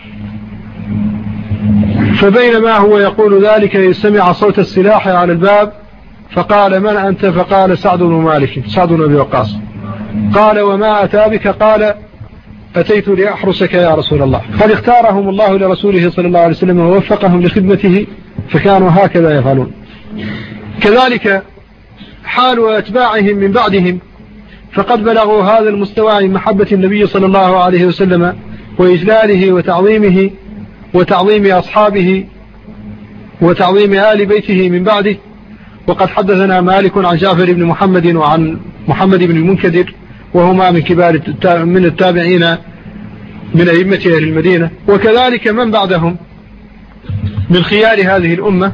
فبينما هو يقول ذلك سمع صوت السلاح على الباب، فقال من أنت؟ فقال سعد بن مالك، سعد بن أبي وقاص. قال وما أتى بك؟ قال أتيت لأحرسك يا رسول الله. قد اختارهم الله لرسوله صلى الله عليه وسلم ووفقهم لخدمته، فكانوا هكذا يفعلون. كذلك حال أتباعهم من بعدهم، فقد بلغوا هذا المستوى من محبة النبي صلى الله عليه وسلم وإجلاله وتعظيمه وتعظيم أصحابه وتعظيم آل بيته من بعده، وقد حدثنا مالك عن جعفر بن محمد وعن محمد بن المنكدر وهما من كبار من التابعين من أئمة أهل المدينة، وكذلك من بعدهم من خيار هذه الأمة،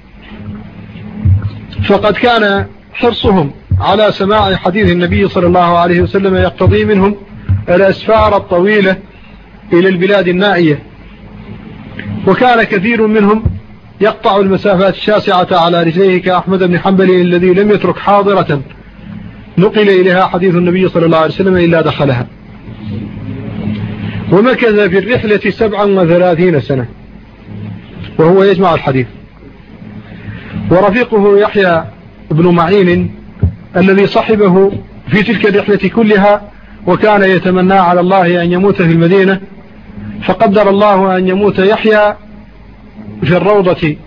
فقد كان حرصهم على سماع حديث النبي صلى الله عليه وسلم يقتضي منهم الأسفار الطويلة إلى البلاد النائية، وكان كثير منهم يقطع المسافات الشاسعة على رجليه كأحمد بن حنبل الذي لم يترك حاضرة نقل إليها حديث النبي صلى الله عليه وسلم إلا دخلها، ومكث في الرحلة سبعا وثلاثين سنة وهو يجمع الحديث. ورفيقه يحيى بن معين الذي صحبه في تلك الرحلة كلها وكان يتمنى على الله أن يموت في المدينة، فقدر الله أن يموت يحيى في الروضة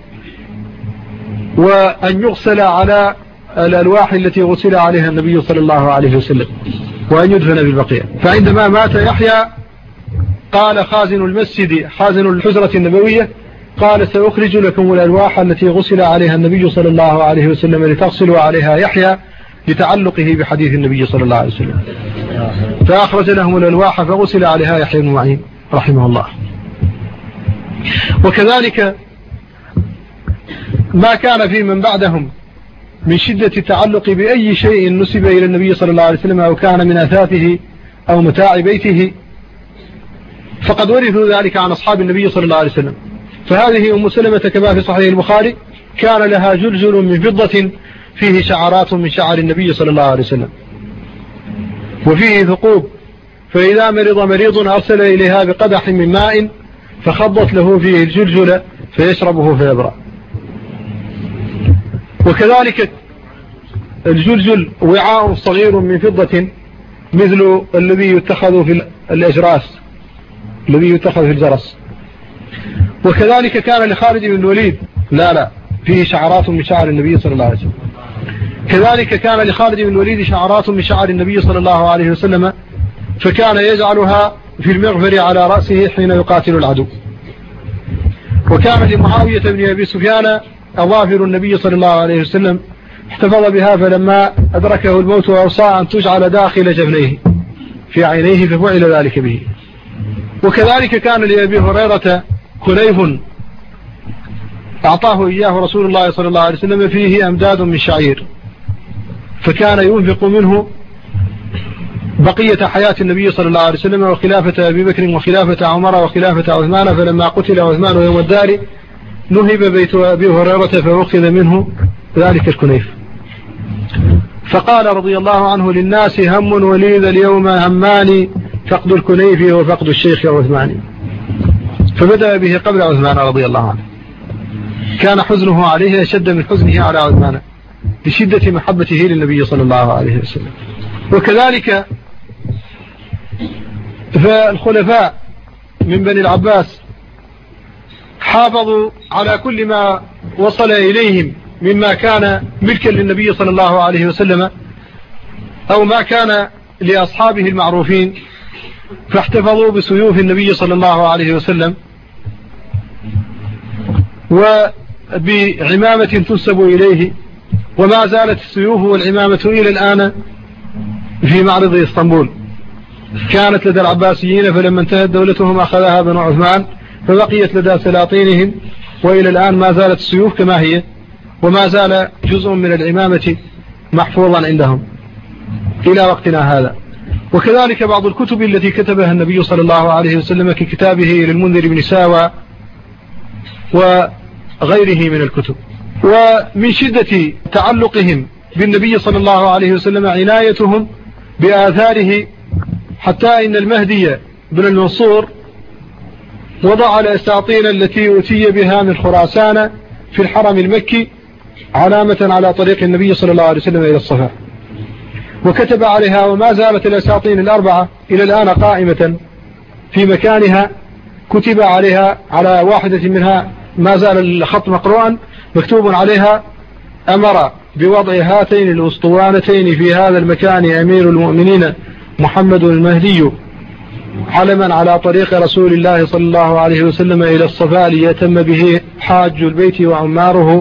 وأن يغسل على الألواح التي غسل عليها النبي صلى الله عليه وسلم وأن يدفن بالبقيع. فعندما مات يحيى قال خازن المسجد خازن الحجرة النبوية قال سأخرج لكم الألواح التي غسل عليها النبي صلى الله عليه وسلم لتغسلوا عليها يحيى لتعلقه بحديث النبي صلى الله عليه وسلم، فأخرج لهم الألواح فغسل عليها يحيى بن معين رحمه الله. وكذلك ما كان في من بعدهم من شدة التعلق بأي شيء نسب إلى النبي صلى الله عليه وسلم أو كان من أثاثه أو متاع بيته فقد ورثوا ذلك عن أصحاب النبي صلى الله عليه وسلم. فهذه أم سلمة كما في صحيح البخاري كان لها جلجل من فضة فيه شعرات من شعر النبي صلى الله عليه وسلم، وفيه ثقوب، فإذا مرض مريض أرسل إليها بقدح من ماء فخضت له فيه الجلجل فيشربه فيبرأ. وكذلك الجلجل وعاء صغير من فضة مثل الذي يتخذ في الأجراس الذي يتخذ في الجرس. وكذلك كان لخالد بن الوليد لا لا فيه شعرات من شعر النبي صلى الله عليه وسلم. كذلك كان لخالد بن الوليد شعرات من شعر النبي صلى الله عليه وسلم فكان يجعلها في المغفر على رأسه حين يقاتل العدو. وكان لمعاوية بن أبي سفيان أظافر النبي صلى الله عليه وسلم احتفظ بها فلما أدركه الموت وأوصى أن تجعل داخل جفنيه في عينيه ففعل ذلك به. وكذلك كان لأبي هريرة كليف أعطاه إياه رسول الله صلى الله عليه وسلم فيه أمداد من شعير، فكان ينفق منه بقية حياة النبي صلى الله عليه وسلم وخلافة أبي بكر وخلافة عمر وخلافة عثمان، فلما قتل عثمان يوم الدار نهب بيت أبي هريرة فأخذ منه ذلك الكنيف. فقال رضي الله عنه للناس هم وليد اليوم همان فقد الكنيف وفقد الشيخ عثمان، فبدأ به قبل عثمان رضي الله عنه. كان حزنه عليه أشد من حزنه على عثمان بشدة محبته للنبي صلى الله عليه وسلم. وكذلك فالخلفاء من بني العباس حافظوا على كل ما وصل إليهم مما كان ملكا للنبي صلى الله عليه وسلم أو ما كان لأصحابه المعروفين، فاحتفظوا بسيوف النبي صلى الله عليه وسلم وبعمامة تنسب إليه، وما زالت السيوف والعمامة إلى الآن في معرض اسطنبول. كانت لدى العباسيين فلما انتهت دولتهم أخذها بنو عثمان فبقيت لدى سلاطينهم، وإلى الآن ما زالت السيوف كما هي، وما زال جزء من العمامة محفوظا عندهم إلى وقتنا هذا. وكذلك بعض الكتب التي كتبها النبي صلى الله عليه وسلم ككتابه للمنذر بن ساوى وغيره من الكتب. ومن شدة تعلقهم بالنبي صلى الله عليه وسلم عنايتهم بآثاره، حتى إن المهدي بن المنصور وضع الأساطين التي أتي بها من خراسان في الحرم المكي علامة على طريق النبي صلى الله عليه وسلم إلى الصفا، وكتب عليها، وما زالت الأساطين الأربعة إلى الآن قائمة في مكانها، كتب عليها على واحدة منها ما زال الخط مقروءا مكتوب عليها: أمر بوضع هاتين الأسطوانتين في هذا المكان أمير المؤمنين محمد المهدي علما على طريق رسول الله صلى الله عليه وسلم إلى الصفا ليتم به حاج البيت وعماره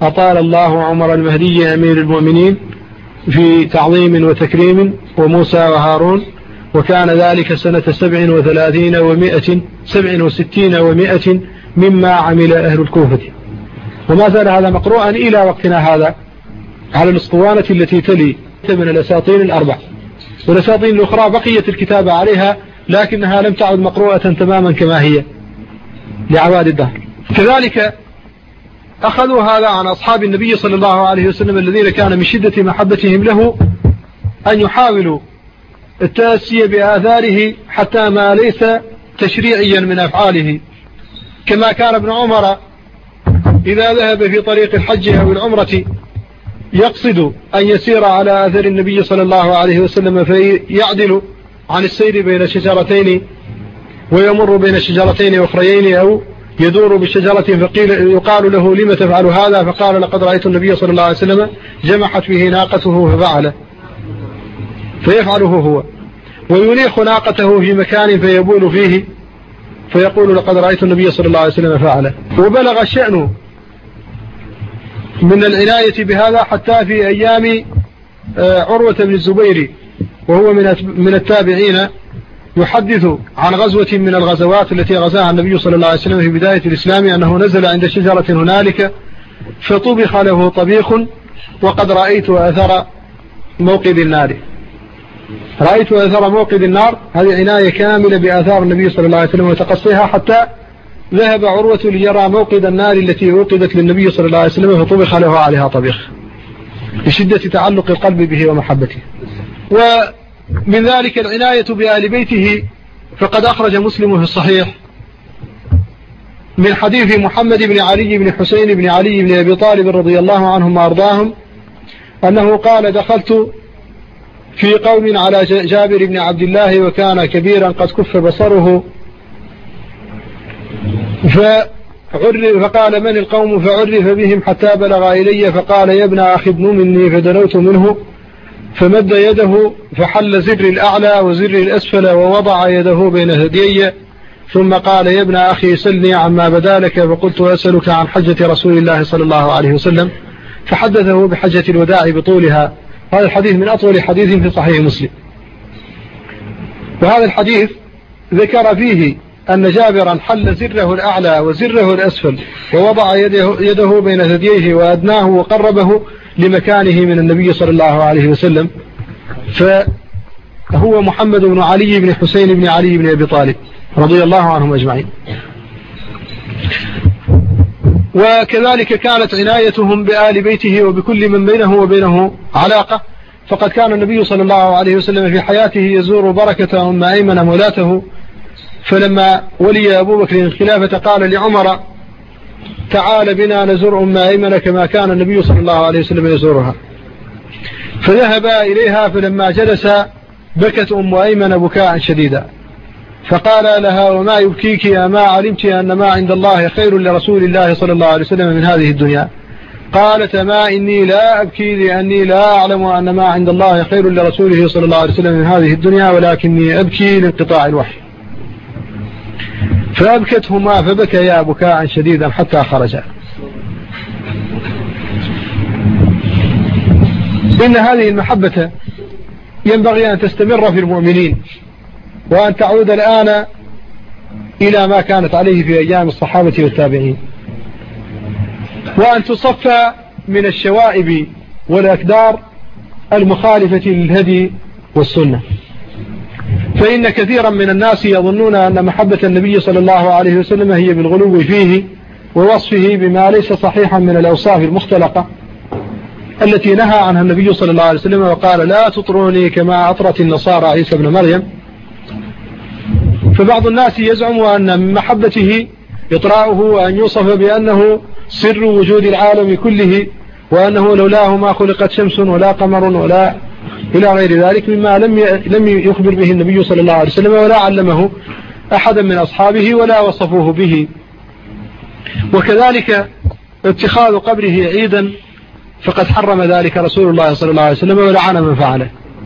أطال الله عمر المهدي أمير المؤمنين في تعظيم وتكريم وموسى وهارون، وكان ذلك سنة سبع وثلاثين ومائة سبع وستين ومائة مما عمل أهل الكوفة. وما زال هذا مقروءا إلى وقتنا هذا على الاسطوانة التي تلي من الأساطين الأربع، والأساطين الأخرى بقيت الكتابة عليها لكنها لم تعد مقروءة تماما كما هي لعواد الدهر. كذلك أخذوا هذا عن أصحاب النبي صلى الله عليه وسلم الذين كان من شدة محبتهم له أن يحاولوا التأسي بآثاره حتى ما ليس تشريعيا من أفعاله، كما كان ابن عمر إذا ذهب في طريق الحج أو العمرة يقصد أن يسير على آثار النبي صلى الله عليه وسلم فيعدل عن السير بين شجرتين ويمر بين شجرتين أخريين أو يدور بشجرة فقيل يقال له لما تفعل هذا؟ فقال لقد رأيت النبي صلى الله عليه وسلم جمحت به ناقته ففعل، فيفعله هو، وينيخ ناقته في مكان فيبول فيه فيقول لقد رأيت النبي صلى الله عليه وسلم فعله. وبلغ الشأن من العناية بهذا حتى في أيام عروة بن الزبير وهو من التابعين يحدث عن غزوة من الغزوات التي غزاها النبي صلى الله عليه وسلم في بداية الإسلام أنه نزل عند شجرة هنالك فطبخ له طبيخ وقد رأيت أثر موقد النار. رأيت أثر موقد النار، هذه عناية كاملة بآثار النبي صلى الله عليه وسلم وتقصيها حتى ذهب عروة ليرى موقد النار التي وقدت للنبي صلى الله عليه وسلم فطبخ له عليها طبيخ بشدة تعلق القلب به ومحبته. ومن ذلك العناية بآل بيته، فقد أخرج مسلم في الصحيح من حديث محمد بن علي بن حسين بن علي بن أبي طالب رضي الله عنهم وأرضاهم أنه قال دخلت في قوم على جابر بن عبد الله وكان كبيرا قد كف بصره فقال من القوم؟ فعرف بهم حتى بلغ إلي فقال يا ابن أخي ابن مني، فدنوت منه فمد يده فحل زر الأعلى وزر الأسفل ووضع يده بين ثديي ثم قال يا ابن أخي سلني عما بدا لك، فقلت أسألك عن حجة رسول الله صلى الله عليه وسلم، فحدثه بحجة الوداع بطولها. هذا الحديث من أطول حديث في صحيح مسلم. وهذا الحديث ذكر فيه أن جابرا حل زره الأعلى وزره الأسفل ووضع يده, يده بين ثدييه وأدناه وقربه لمكانه من النبي صلى الله عليه وسلم، فهو محمد بن علي بن حسين بن علي بن أبي طالب رضي الله عنهم أجمعين. وكذلك كانت عنايتهم بآل بيته وبكل من بينه وبينه علاقة، فقد كان النبي صلى الله عليه وسلم في حياته يزور بركة أم أيمن مولاته، فلما ولي أبو بكر الخلافة قال لعمر تعال بنا نزور أم أيمن كما كان النبي صلى الله عليه وسلم يزورها، فذهبا إليها فلما جلس بكت أم أيمن بكاء شديدا، فقال لها وما يبكيك أما علمت أن ما عند الله خير لرسول الله صلى الله عليه وسلم من هذه الدنيا؟ قالت ما إني لا أبكي لأني لا أعلم أن ما عند الله خير لرسوله صلى الله عليه وسلم من هذه الدنيا، ولكني أبكي لانقطاع الوحي. فأبكتهما فبكيا بكاء شديدا حتى خرجا. إن هذه المحبة ينبغي أن تستمر في المؤمنين وأن تعود الآن إلى ما كانت عليه في أيام الصحابة والتابعين، وأن تصفى من الشوائب والأكدار المخالفة للهدي والسنة. فإن كثيرا من الناس يظنون أن محبة النبي صلى الله عليه وسلم هي بالغلو فيه ووصفه بما ليس صحيحا من الأوصاف المختلقة التي نهى عنها النبي صلى الله عليه وسلم وقال لا تطروني كما أطرت النصارى عيسى بن مريم. فبعض الناس يزعم أن من محبته إطراؤه وأن يوصف بأنه سر وجود العالم كله، وأنه لولاه ما خلقت شمس ولا قمر ولا إلى غير ذلك مما لم لم يخبر به النبي صلى الله عليه وسلم ولا علمه أحدا من أصحابه ولا وصفوه به. وكذلك اتخاذ قبره عيدا فقد حرم ذلك رسول الله صلى الله عليه وسلم ولعن من فعله،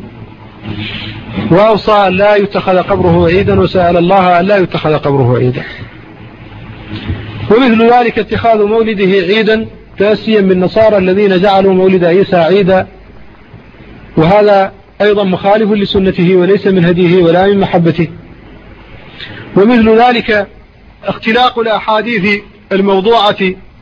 وأوصى أن لا يتخذ قبره عيدا وسأل الله أن لا يتخذ قبره عيدا. ومثل ذلك اتخاذ مولده عيدا تأسيا بالنصارى الذين جعلوا مولد عيسى عيدا، وهذا أيضا مخالف لسنته وليس من هديه ولا من محبته. ومثل ذلك اختلاق الأحاديث الموضوعة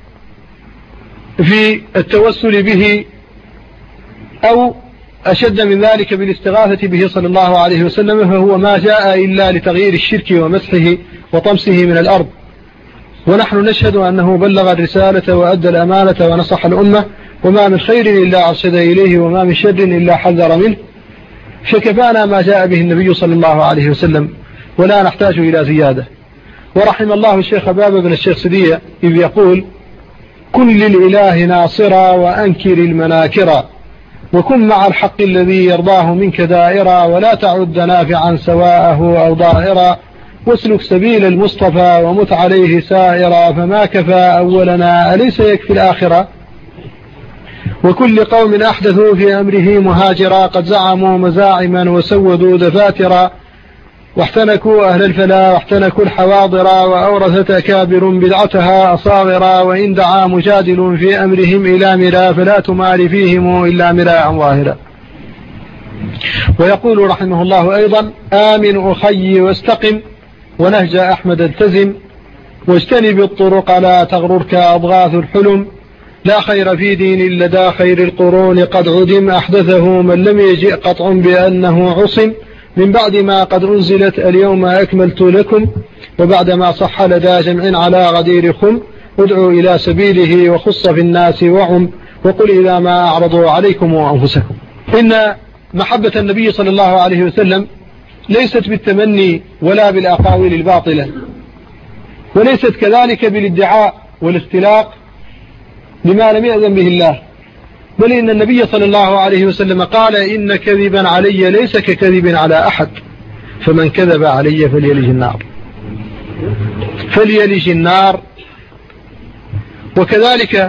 في التوسل به، أو أشد من ذلك بالاستغاثة به صلى الله عليه وسلم، فهو ما جاء إلا لتغيير الشرك ومسحه وطمسه من الأرض. ونحن نشهد أنه بلغ الرسالة وأدى الأمانة ونصح الأمة، وما من خير إلا أرشد إليه، وما من شر إلا حذر منه، فكفانا ما جاء به النبي صلى الله عليه وسلم، ولا نحتاج إلى زيادة. ورحم الله الشيخ بابا بن الشيخ سدية إذ يقول: كن للإله ناصرا وأنكر المناكرا، وكن مع الحق الذي يرضاه منك دائرا، ولا تعد نافعا سواءه أو ضائرا، واسلك سبيل المصطفى ومت عليه سائرا، فما كفى أولنا أليس يكفي الآخرة. وكل قوم أحدثوا في أمره مهاجرا، قد زعموا مزاعما وسودوا دفاترا، واحتنكوا أهل الفلا واحتنكوا الحواضرا، وأورثت أكابر بدعتها أصاغرا، وإن دعا مجادل في أمرهم إلى مرا، فلا تمار فيهم إلا مراء ظاهرا. ويقول رحمه الله أيضا: آمن أخي واستقم، ونهج أحمد التزم، واجتنب الطرق لا تغررك أضغاث الحلم، لا خير في دين لدى خير القرون قد عدم، أحدثه من لم يجئ قطع بأنه عصم، من بعد ما قد أنزلت اليوم أكملت لكم، وبعد ما صح لدى جمع على غدير خم، ادعوا إلى سبيله وخص في الناس وعم، وقل إذا ما أعرضوا عليكم وأنفسكم. إن محبة النبي صلى الله عليه وسلم ليست بالتمني ولا بالأقاويل الباطلة، وليست كذلك بالادعاء والاختلاق لما لم يأذن به الله، بل إن النبي صلى الله عليه وسلم قال: إن كذبا علي ليس ككذب على أحد، فمن كذب علي فليلج النار فليلج النار. وكذلك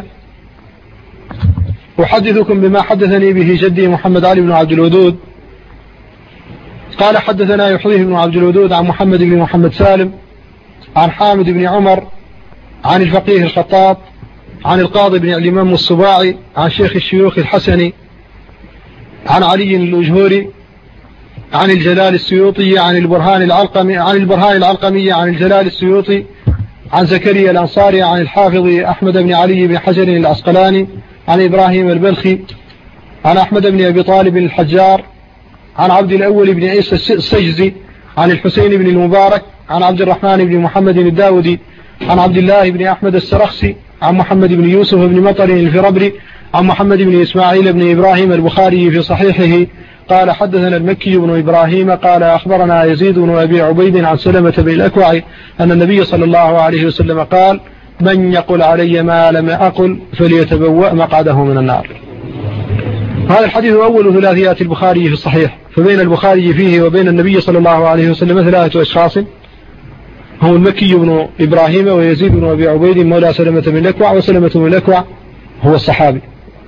أحدثكم بما حدثني به جدي محمد علي بن عبد الودود قال: حدثنا يحيى بن عبد الودود عن محمد بن محمد سالم عن حامد بن عمر عن الفقيه الخطاب عن القاضي بن الإمام الصباعي عن شيخ الشيوخ الحسني عن علي الأجهوري عن الجلال السيوطي عن البرهان العلقمي عن البرهان العلقمي عن الجلال السيوطي عن زكريا الأنصاري عن الحافظ أحمد بن علي بن حجر العسقلاني عن إبراهيم البلخي عن أحمد بن أبي طالب الحجار عن عبد الأول بن عيسى السجزي عن الحسين بن المبارك عن عبد الرحمن بن محمد الداودي عن عبد الله بن أحمد السرخسي عن محمد بن يوسف بن مطر الفربري عن محمد بن إسماعيل بن إبراهيم البخاري في صحيحه قال: حدثنا المكي بن إبراهيم قال: أخبرنا يزيد بن أبي عبيد عن سلمة بن الأكوع أن النبي صلى الله عليه وسلم قال: من يقل علي ما لم أقل فليتبوأ مقعده من النار. هذا الحديث أول ثلاثيات البخاري في الصحيح، فبين البخاري فيه وبين النبي صلى الله عليه وسلم ثلاثة أشخاص، هم المكي بن إبراهيم ويزيد بن أبي عبيد مولى سلمة بن الأكوع، وسلمة بن الأكوع هو الصحابي.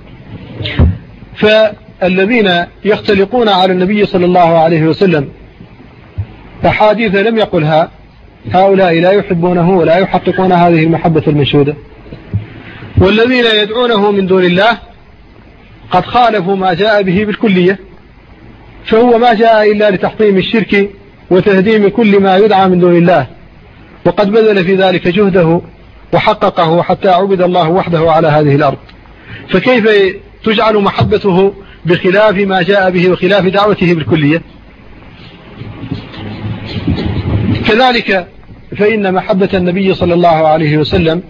فالذين يختلقون على النبي صلى الله عليه وسلم أحاديث لم يقلها، هؤلاء لا يحبونه ولا يحققون هذه المحبة المنشودة. والذين يدعونه من دون الله قد خالفوا ما جاء به بالكلية، فهو ما جاء إلا لتحطيم الشرك وتهديم كل ما يدعى من دون الله، وقد بذل في ذلك جهده وحققه حتى عبد الله وحده على هذه الأرض. فكيف تجعل محبته بخلاف ما جاء به وخلاف دعوته بالكلية؟ كذلك فإن محبة النبي صلى الله عليه وسلم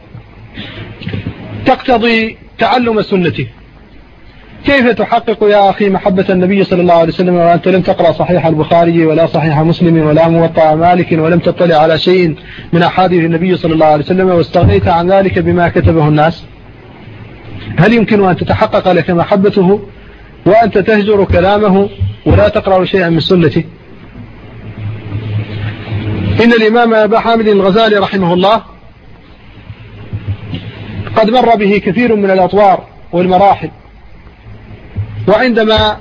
تقتضي تعلم سنته. كيف تحقق يا أخي محبة النبي صلى الله عليه وسلم وأنت لم تقرأ صحيح البخاري ولا صحيح مسلم ولا موطأ مالك ولم تطلع على شيء من أحاديث النبي صلى الله عليه وسلم واستغنيت عن ذلك بما كتبه الناس؟ هل يمكن أن تتحقق لك محبته وأنت تهجر كلامه ولا تقرأ شيئا من سنته؟ إن الإمام أبا حامد الغزالي رحمه الله قد مر به كثير من الأطوار والمراحل، وعندما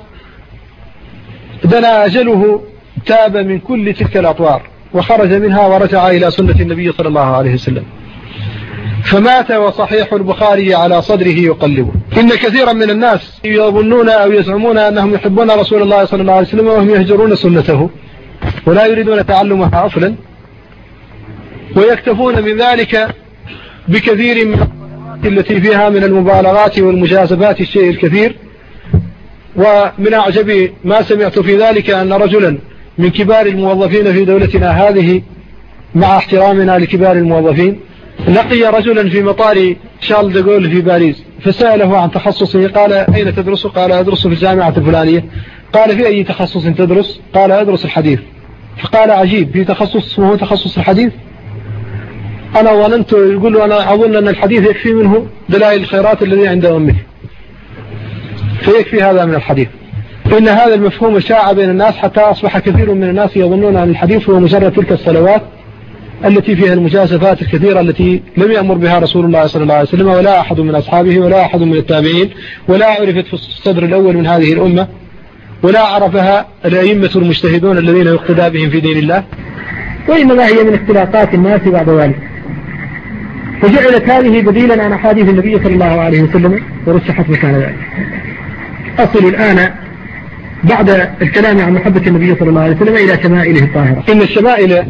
دنا أجله تاب من كل تلك الأطوار وخرج منها ورجع إلى سنة النبي صلى الله عليه وسلم. فمات وصحيح البخاري على صدره يقلبه. إن كثيرا من الناس يظنون أو يزعمون أنهم يحبون رسول الله صلى الله عليه وسلم وهم يهجرون سنته ولا يريدون تعلمها أصلا، ويكتفون من ذلك بكثير من التي فيها من المبالغات والمجازفات الشيء الكثير. ومن أعجب ما سمعت في ذلك أن رجلا من كبار الموظفين في دولتنا هذه، مع احترامنا لكبار الموظفين، لقي رجلا في مطار شارل دغول في باريس فسأله عن تخصصه، قال أين تدرس؟ قال أدرس في الجامعة الفلانية. قال في أي تخصص تدرس؟ قال أدرس الحديث. فقال عجيب، في تخصص اسمه تخصص الحديث؟ أنا ظننت، يقول له أنا أظن أن الحديث يكفي منه دلائل الخيرات الذي عند أمه، فيكفي هذا من الحديث. إن هذا المفهوم شاع بين الناس حتى أصبح كثير من الناس يظنون أن الحديث هو مجرد تلك الصلوات التي فيها المجازفات الكثيرة التي لم يأمر بها رسول الله صلى الله عليه وسلم ولا أحد من أصحابه ولا أحد من التابعين، ولا عرفت في الصدر الأول من هذه الأمة، ولا عرفها الأئمة المجتهدون الذين يقتدى بهم في دين الله، وإنما هي من اختلاقات الناس بعد ذلك. فجعلت هذه بديلا عن أحاديث النبي صلى الله عليه وسلم ورسحت مكان ذلك. أصل الآن بعد الكلام عن محبة النبي صلى الله عليه وسلم إلى شمائله الطاهرة. إن الشمائل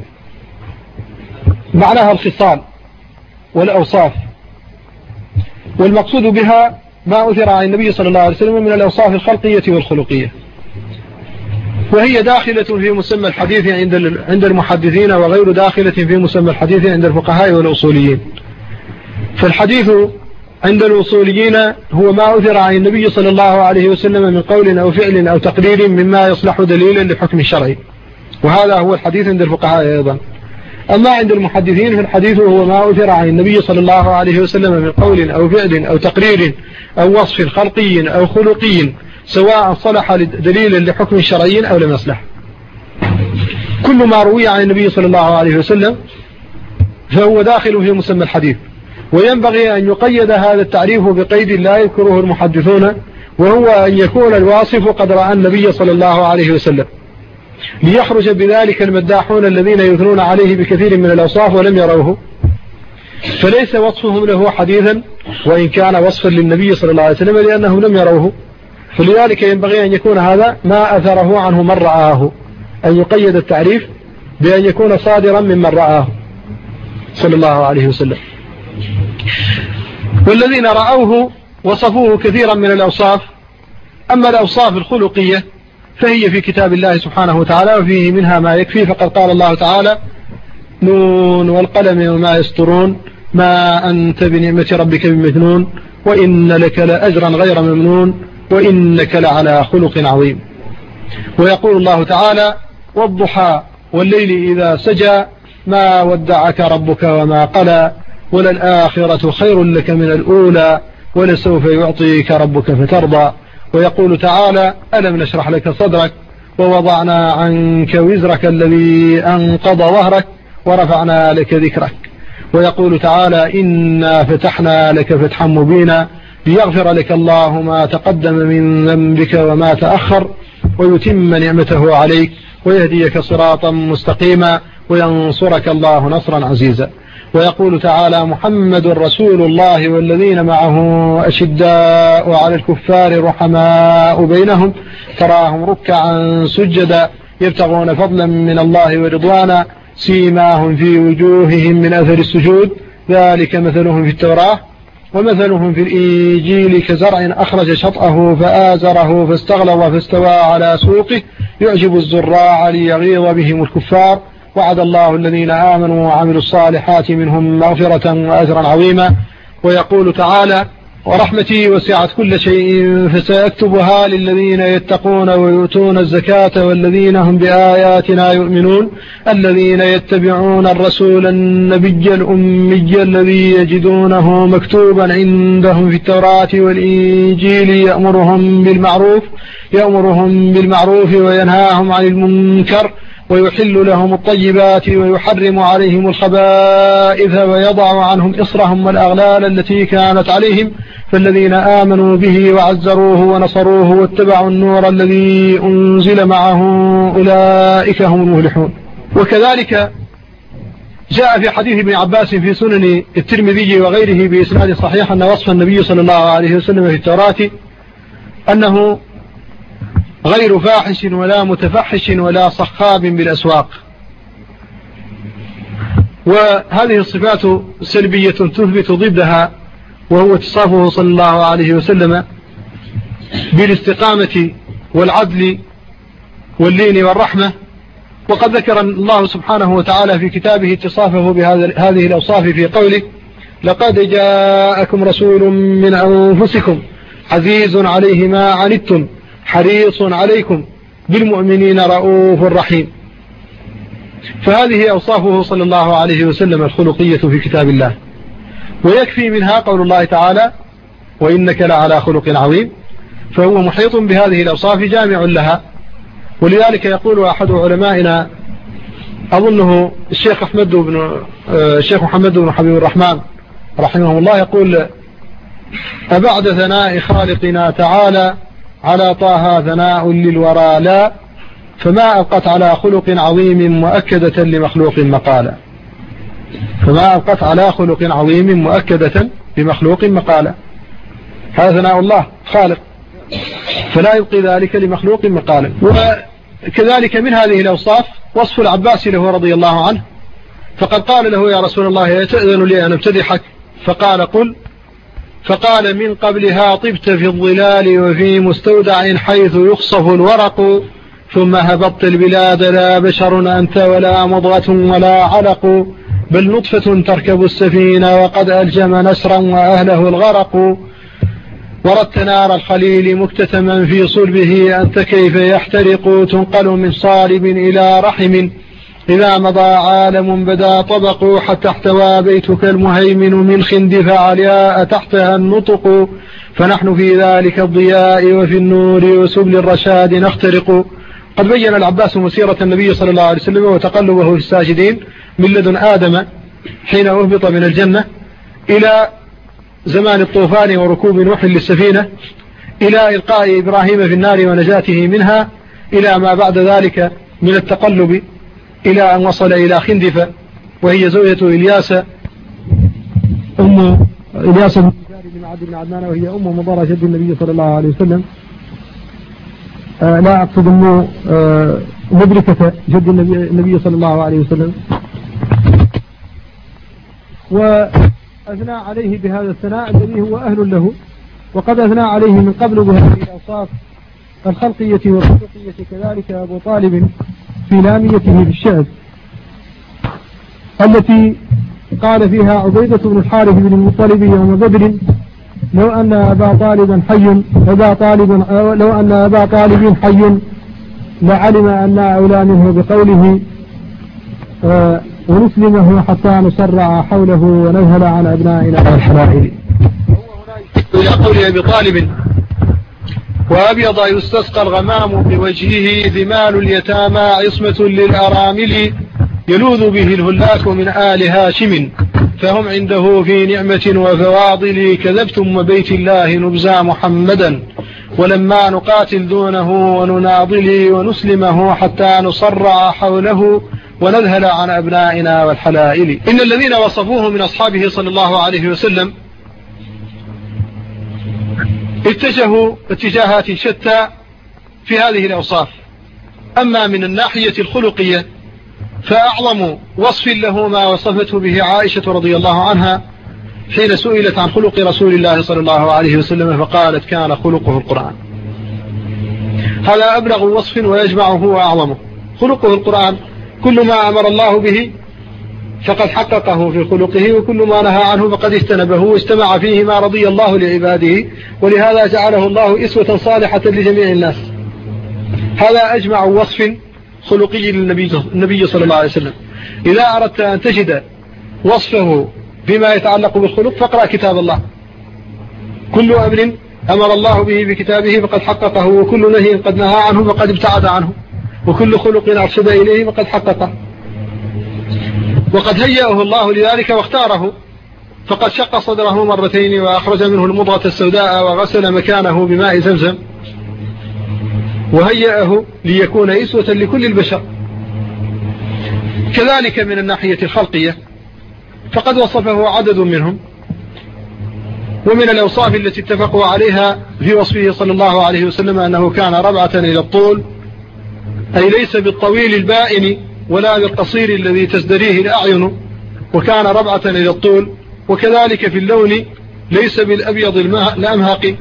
معناها الخصال والأوصاف، والمقصود بها ما أثر عن النبي صلى الله عليه وسلم من الأوصاف الخلقية والخلقية، وهي داخلة في مسمى الحديث عند عند المحدثين، وغير داخلة في مسمى الحديث عند الفقهاء والأصوليين. فالحديث عند الأصوليين هو ما أثر عن النبي صلى الله عليه وسلم من قول أو فعل أو تقرير مما يصلح دليلا لحكم الشرعي، وهذا هو الحديث عند الفقهاء أيضا. أما عند المحدثين فالحديث هو ما أثر عن النبي صلى الله عليه وسلم من قول أو فعل أو تقرير أو وصف خلقي أو خلقي، سواء صلح دليلا لحكم شرعي أو لم يصلح. كل ما روي عن النبي صلى الله عليه وسلم فهو داخل في مسمى الحديث، وينبغي أن يقيد هذا التعريف بقيد لا يذكره المحدثون، وهو أن يكون الواصف قد رأى النبي صلى الله عليه وسلم، ليخرج بذلك المداحون الذين يثنون عليه بكثير من الأوصاف ولم يروه، فليس وصفهم له حديثا وإن كان وصفا للنبي صلى الله عليه وسلم لأنهم لم يروه. فلذلك ينبغي أن يكون هذا ما أثره عنه من رآه، أن يقيد التعريف بأن يكون صادرا ممن رآه صلى الله عليه وسلم. والذين رأوه وصفوه كثيرا من الأوصاف. أما الأوصاف الخلقية فهي في كتاب الله سبحانه وتعالى، وفيه منها ما يكفي، فقد قال الله تعالى: نون والقلم وما يسطرون، ما أنت بنعمة ربك بمجنون، وإن لك لأجرا غير ممنون، وإنك لعلى خلق عظيم. ويقول الله تعالى: والضحى والليل إذا سجى، ما ودعك ربك وما قلى، وللآخرة خير لك من الأولى، ولسوف يعطيك ربك فترضى. ويقول تعالى: ألم نشرح لك صدرك ووضعنا عنك وزرك الذي أنقض ظهرك ورفعنا لك ذكرك. ويقول تعالى: إنا فتحنا لك فتحا مبينا ليغفر لك الله ما تقدم من ذنبك وما تأخر، ويتم نعمته عليك ويهديك صراطا مستقيما، وينصرك الله نصرا عزيزا. ويقول تعالى: محمد رسول الله والذين معه أشداء على الكفار رحماء بينهم، تراهم ركعا سجدا يبتغون فضلا من الله ورضوانا، سيماهم في وجوههم من أثر السجود، ذلك مثلهم في التوراة ومثلهم في الإنجيل كزرع أخرج شطأه فآزره فاستغلظ فاستوى على سوقه يعجب الزراع ليغيظ بهم الكفار، وعد الله الذين آمنوا وعملوا الصالحات منهم مغفرة وأجرا عظيما. ويقول تعالى: ورحمتي وسعت كل شيء فسأكتبها للذين يتقون ويؤتون الزكاة والذين هم بآياتنا يؤمنون، الذين يتبعون الرسول النبي الأمي الذي يجدونه مكتوبا عندهم في التوراة والإنجيل، يأمرهم بالمعروف يأمرهم بالمعروف وينهاهم عن المنكر، ويحل لهم الطيبات ويحرم عليهم الخبائث، ويضع عنهم إصرهم والأغلال التي كانت عليهم، فالذين آمنوا به وعزروه ونصروه واتبعوا النور الذي أنزل معه أولئك هم المفلحون. وكذلك جاء في حديث ابن عباس في سنن الترمذي وغيره بإسناد صحيح أن وصف النبي صلى الله عليه وسلم في التوراة أنه غير فاحش ولا متفحش ولا صخاب بالأسواق. وهذه الصفات سلبية تثبت ضدها، وهو اتصافه صلى الله عليه وسلم بالاستقامة والعدل واللين والرحمة. وقد ذكر الله سبحانه وتعالى في كتابه اتصافه بهذه الأوصاف في قوله: لقد جاءكم رسول من أنفسكم عزيز عليه ما عنتم حريص عليكم بالمؤمنين رؤوف رحيم. فهذه أوصافه صلى الله عليه وسلم الخلقية في كتاب الله، ويكفي منها قول الله تعالى: وإنك لعلى خلق عظيم. فهو محيط بهذه الأوصاف جامع لها. ولذلك يقول أحد علمائنا أظنه الشيخ أحمد بن الشيخ محمد بن حبيب الرحمن رحمه الله، يقول: أبعد ثناء خالقنا تعالى على طه ثناء للورى لا، فما أبقت على خلق عظيم مؤكدة لمخلوق مقالا. فما أبقت على خلق عظيم مؤكدة لمخلوق مقالا. هذا ثناء الله خالق، فلا يبقي ذلك لمخلوق مقالا. وكذلك من هذه الأوصاف وصف العباس له رضي الله عنه، فقد قال له: يا رسول الله يتأذن لي أن أمتدحك؟ فقال: قل. فقال: من قبلها طبت في الظلال وفي مستودع حيث يخصف الورق، ثم هبطت البلاد لا بشر أنت ولا مضغة ولا علق، بل نطفة تركب السفينة وقد ألجم نسرا وأهله الغرق، وردت نار الخليل مكتتما في صلبه أنت كيف يحترق، تنقل من صالب إلى رحم إذا مضى عالم بدا طبق، حتى احتوى بيتك المهيمن من خندف علياء تحتها النطق، فنحن في ذلك الضياء وفي النور وسبل الرشاد نخترق. قد بين العباس مسيرة النبي صلى الله عليه وسلم وتقلبه في الساجدين من لدن آدم حين أهبط من الجنة، إلى زمان الطوفان وركوب نوح للسفينة، إلى إلقاء إبراهيم في النار ونجاته منها، إلى ما بعد ذلك من التقلب، إلى أن وصل إلى خندفة وهي زوجة إلياس أم إلياس بن معد بن عدنان، وهي أم مضر جد النبي صلى الله عليه وسلم. آه لا أقصد أم آه مدركة جد النبي, النبي صلى الله عليه وسلم. وأثنى عليه بهذا الثناء الذي هو أهل له، وقد أثنى عليه من قبل بهذه الأوصاف الخلقية والخلقية كذلك أبو طالب في لاميته بالشعر التي قال فيها عبيدة بن الحارث بن المطلب يوم بدر: لو أن أبا طالب حي أبا طالب لو أن أبا طالب حي لعلم أن أولى منه بقوله، آه ونسلمه حتى نسرع حوله ونذهل عن أبنائنا والحلائل. إلى قول أبي طالب: وأبيض يستسقى الغمام بوجهه ذمال اليتامى عصمة للأرامل، يلوذ به الهلاك من آل هاشم فهم عنده في نعمة وفواضل، كذبتم وبيت الله نبزى محمدا ولما نقاتل دونه ونناضل، ونسلمه حتى نصرع حوله ونذهل عن أبنائنا والحلائل. إن الذين وصفوه من أصحابه صلى الله عليه وسلم اتجهوا اتجاهات شتى في هذه الأوصاف. أما من الناحية الخلقية فأعظم وصف له ما وصفته به عائشة رضي الله عنها حين سئلت عن خلق رسول الله صلى الله عليه وسلم فقالت: كان خلقه القرآن. هذا أبلغ وصف ويجمعه وأعظمه. خلقه القرآن، كل ما أمر الله به فقد حققه في خلقه، وكل ما نهى عنه فقد اجتنبه، واجتمع فيه ما رضي الله لعباده، ولهذا جعله الله إسوة صالحة لجميع الناس. هذا أجمع وصف خلقي للنبي صلى الله عليه وسلم. إذا أردت أن تجد وصفه بما يتعلق بالخلق فاقرأ كتاب الله. كل أمر أمر الله به بكتابه فقد حققه، وكل نهي قد نهى عنه فقد ابتعد عنه، وكل خلق أرشد إليه فقد حققه. وقد هيأه الله لذلك واختاره، فقد شق صدره مرتين وأخرج منه المضغة السوداء وغسل مكانه بماء زمزم، وهيأه ليكون إسوة لكل البشر. كذلك من الناحية الخلقية فقد وصفه عدد منهم، ومن الأوصاف التي اتفقوا عليها في وصفه صلى الله عليه وسلم أنه كان ربعة إلى الطول، أي ليس بالطويل البائن ولا بالقصير الذي تزدريه الأعين، وكان ربعة إلى الطول. وكذلك في اللون ليس بالأبيض الأمهق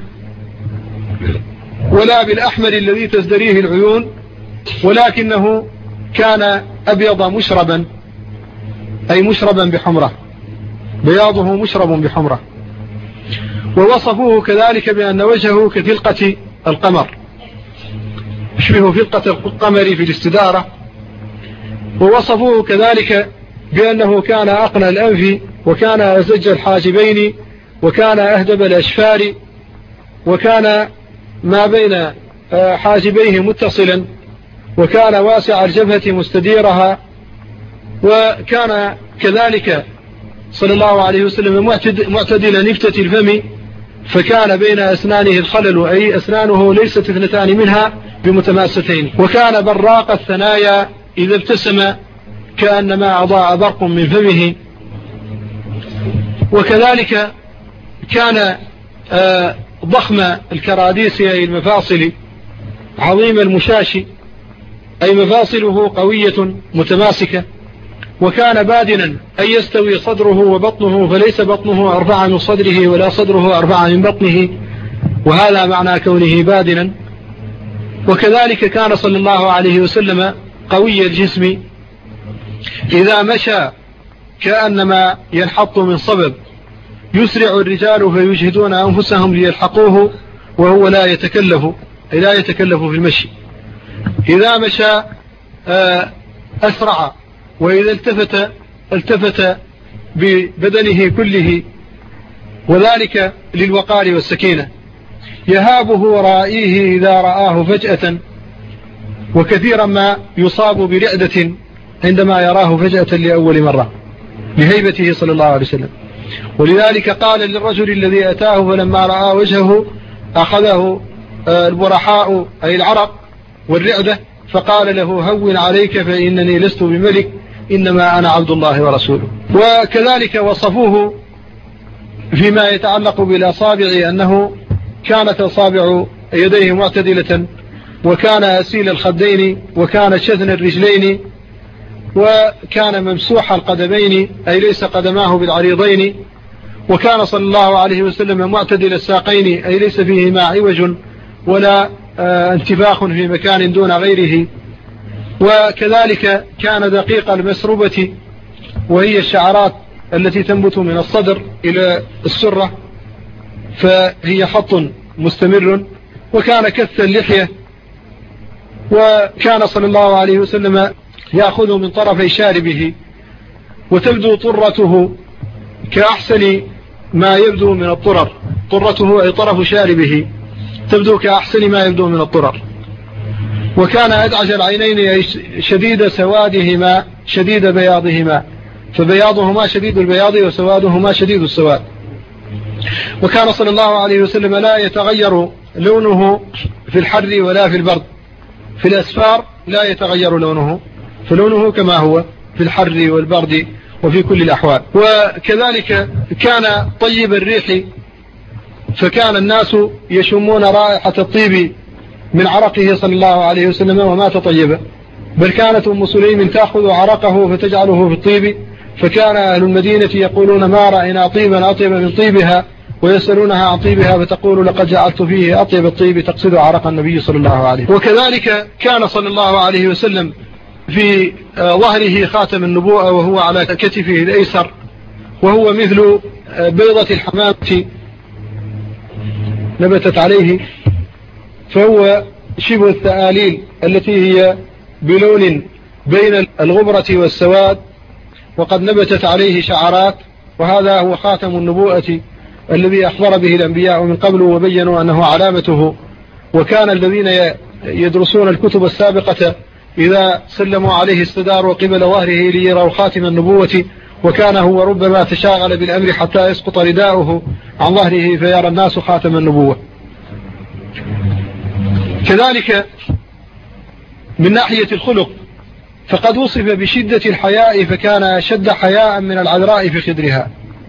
ولا بالأحمر الذي تزدريه العيون، ولكنه كان أبيض مشربا، أي مشربا بحمرة، بياضه مشرب بحمرة. ووصفوه كذلك بأن وجهه كفلقة القمر، يشبه فلقة القمر في الاستدارة. ووصفوه كذلك بأنه كان أقنى الأنف، وكان أزج الحاجبين، وكان أهدب الأشفار، وكان ما بين حاجبيه متصلا، وكان واسع الجبهة مستديرها، وكان كذلك صلى الله عليه وسلم معتدل نفتة الفم، فكان بين أسنانه الخلل، أي أسنانه ليست اثنتان منها بمتماستين. وكان براق الثنايا، إذا ابتسم كأنما أضاء برق من فمه. وكذلك كان ضخم الكراديس، أي المفاصل، عظيم المشاشي، أي مفاصله قوية متماسكة. وكان بادنا، أي يستوي صدره وبطنه، فليس بطنه أرفع من صدره ولا صدره أرفع من بطنه، وهذا معنى كونه بادنا. وكذلك كان صلى الله عليه وسلم قوي الجسم، إذا مشى كأنما ينحط من صبب، يسرع الرجال فيجهدون أنفسهم ليلحقوه وهو لا يتكلف، أي لا يتكلف في المشي. إذا مشى أسرع، وإذا التفت التفت ببدنه كله، وذلك للوقار والسكينة. يهابه رائيه إذا رآه فجأة، وكثيرا ما يصاب برعدة عندما يراه فجأة لأول مرة لهيبته صلى الله عليه وسلم. ولذلك قال للرجل الذي أتاه فلما رأى وجهه أخذه البرحاء، أي العرق والرعدة، فقال له هون عليك فإنني لست بملك، إنما أنا عبد الله ورسوله. وكذلك وصفوه فيما يتعلق بالأصابع أنه كانت أصابع يديه معتدلة، وكان أسيل الخدين، وكان شذن الرجلين، وكان ممسوح القدمين، أي ليس قدماه بالعريضين. وكان صلى الله عليه وسلم معتدل الساقين، أي ليس فيهما عوج ولا انتفاخ في مكان دون غيره. وكذلك كان دقيق المسربة، وهي الشعرات التي تنبت من الصدر إلى السرة، فهي خط مستمر. وكان كث اللحية، وكان صلى الله عليه وسلم يأخذ من طرفي شاربه، وتبدو طرته كأحسن ما يبدو من الطرر، طرته أي طرف شاربه تبدو كأحسن ما يبدو من الطرر. وكان أدعج العينين، أي شديد سوادهما شديد بياضهما، فبياضهما شديد البياض وسوادهما شديد السواد. وكان صلى الله عليه وسلم لا يتغير لونه في الحر ولا في البرد، في الأسفار لا يتغير لونه، فلونه كما هو في الحر والبرد وفي كل الأحوال. وكذلك كان طيب الريح، فكان الناس يشمون رائحة الطيب من عرقه صلى الله عليه وسلم وما تطيب، بل كانت أم سليم تأخذ عرقه فتجعله في الطيب، فكان أهل المدينة يقولون ما رأينا طيبا أطيب من طيبها، ويسألونها عن طيبها فتقول لقد جعلت فيه أطيب الطيب، تقصد عرق النبي صلى الله عليه وسلم. وكذلك كان صلى الله عليه وسلم في ظهره خاتم النبوءة، وهو على كتفه الأيسر، وهو مثل بيضة الحمامة نبتت عليه، فهو شبه الثآليل التي هي بلون بين الغبرة والسواد، وقد نبتت عليه شعرات، وهذا هو خاتم النبوءة الذي أخبر به الأنبياء من قبل وبينوا أنه علامته. وكان الذين يدرسون الكتب السابقة إذا سلموا عليه استداروا قبل ظهره ليروا خاتم النبوة، وكان هو ربما تشاغل بالأمر حتى يسقط رداؤه عن ظهره فيرى الناس خاتم النبوة. كذلك من ناحية الخلق فقد وصف بشدة الحياء فكان أشد حياء من العذراء في خدرها،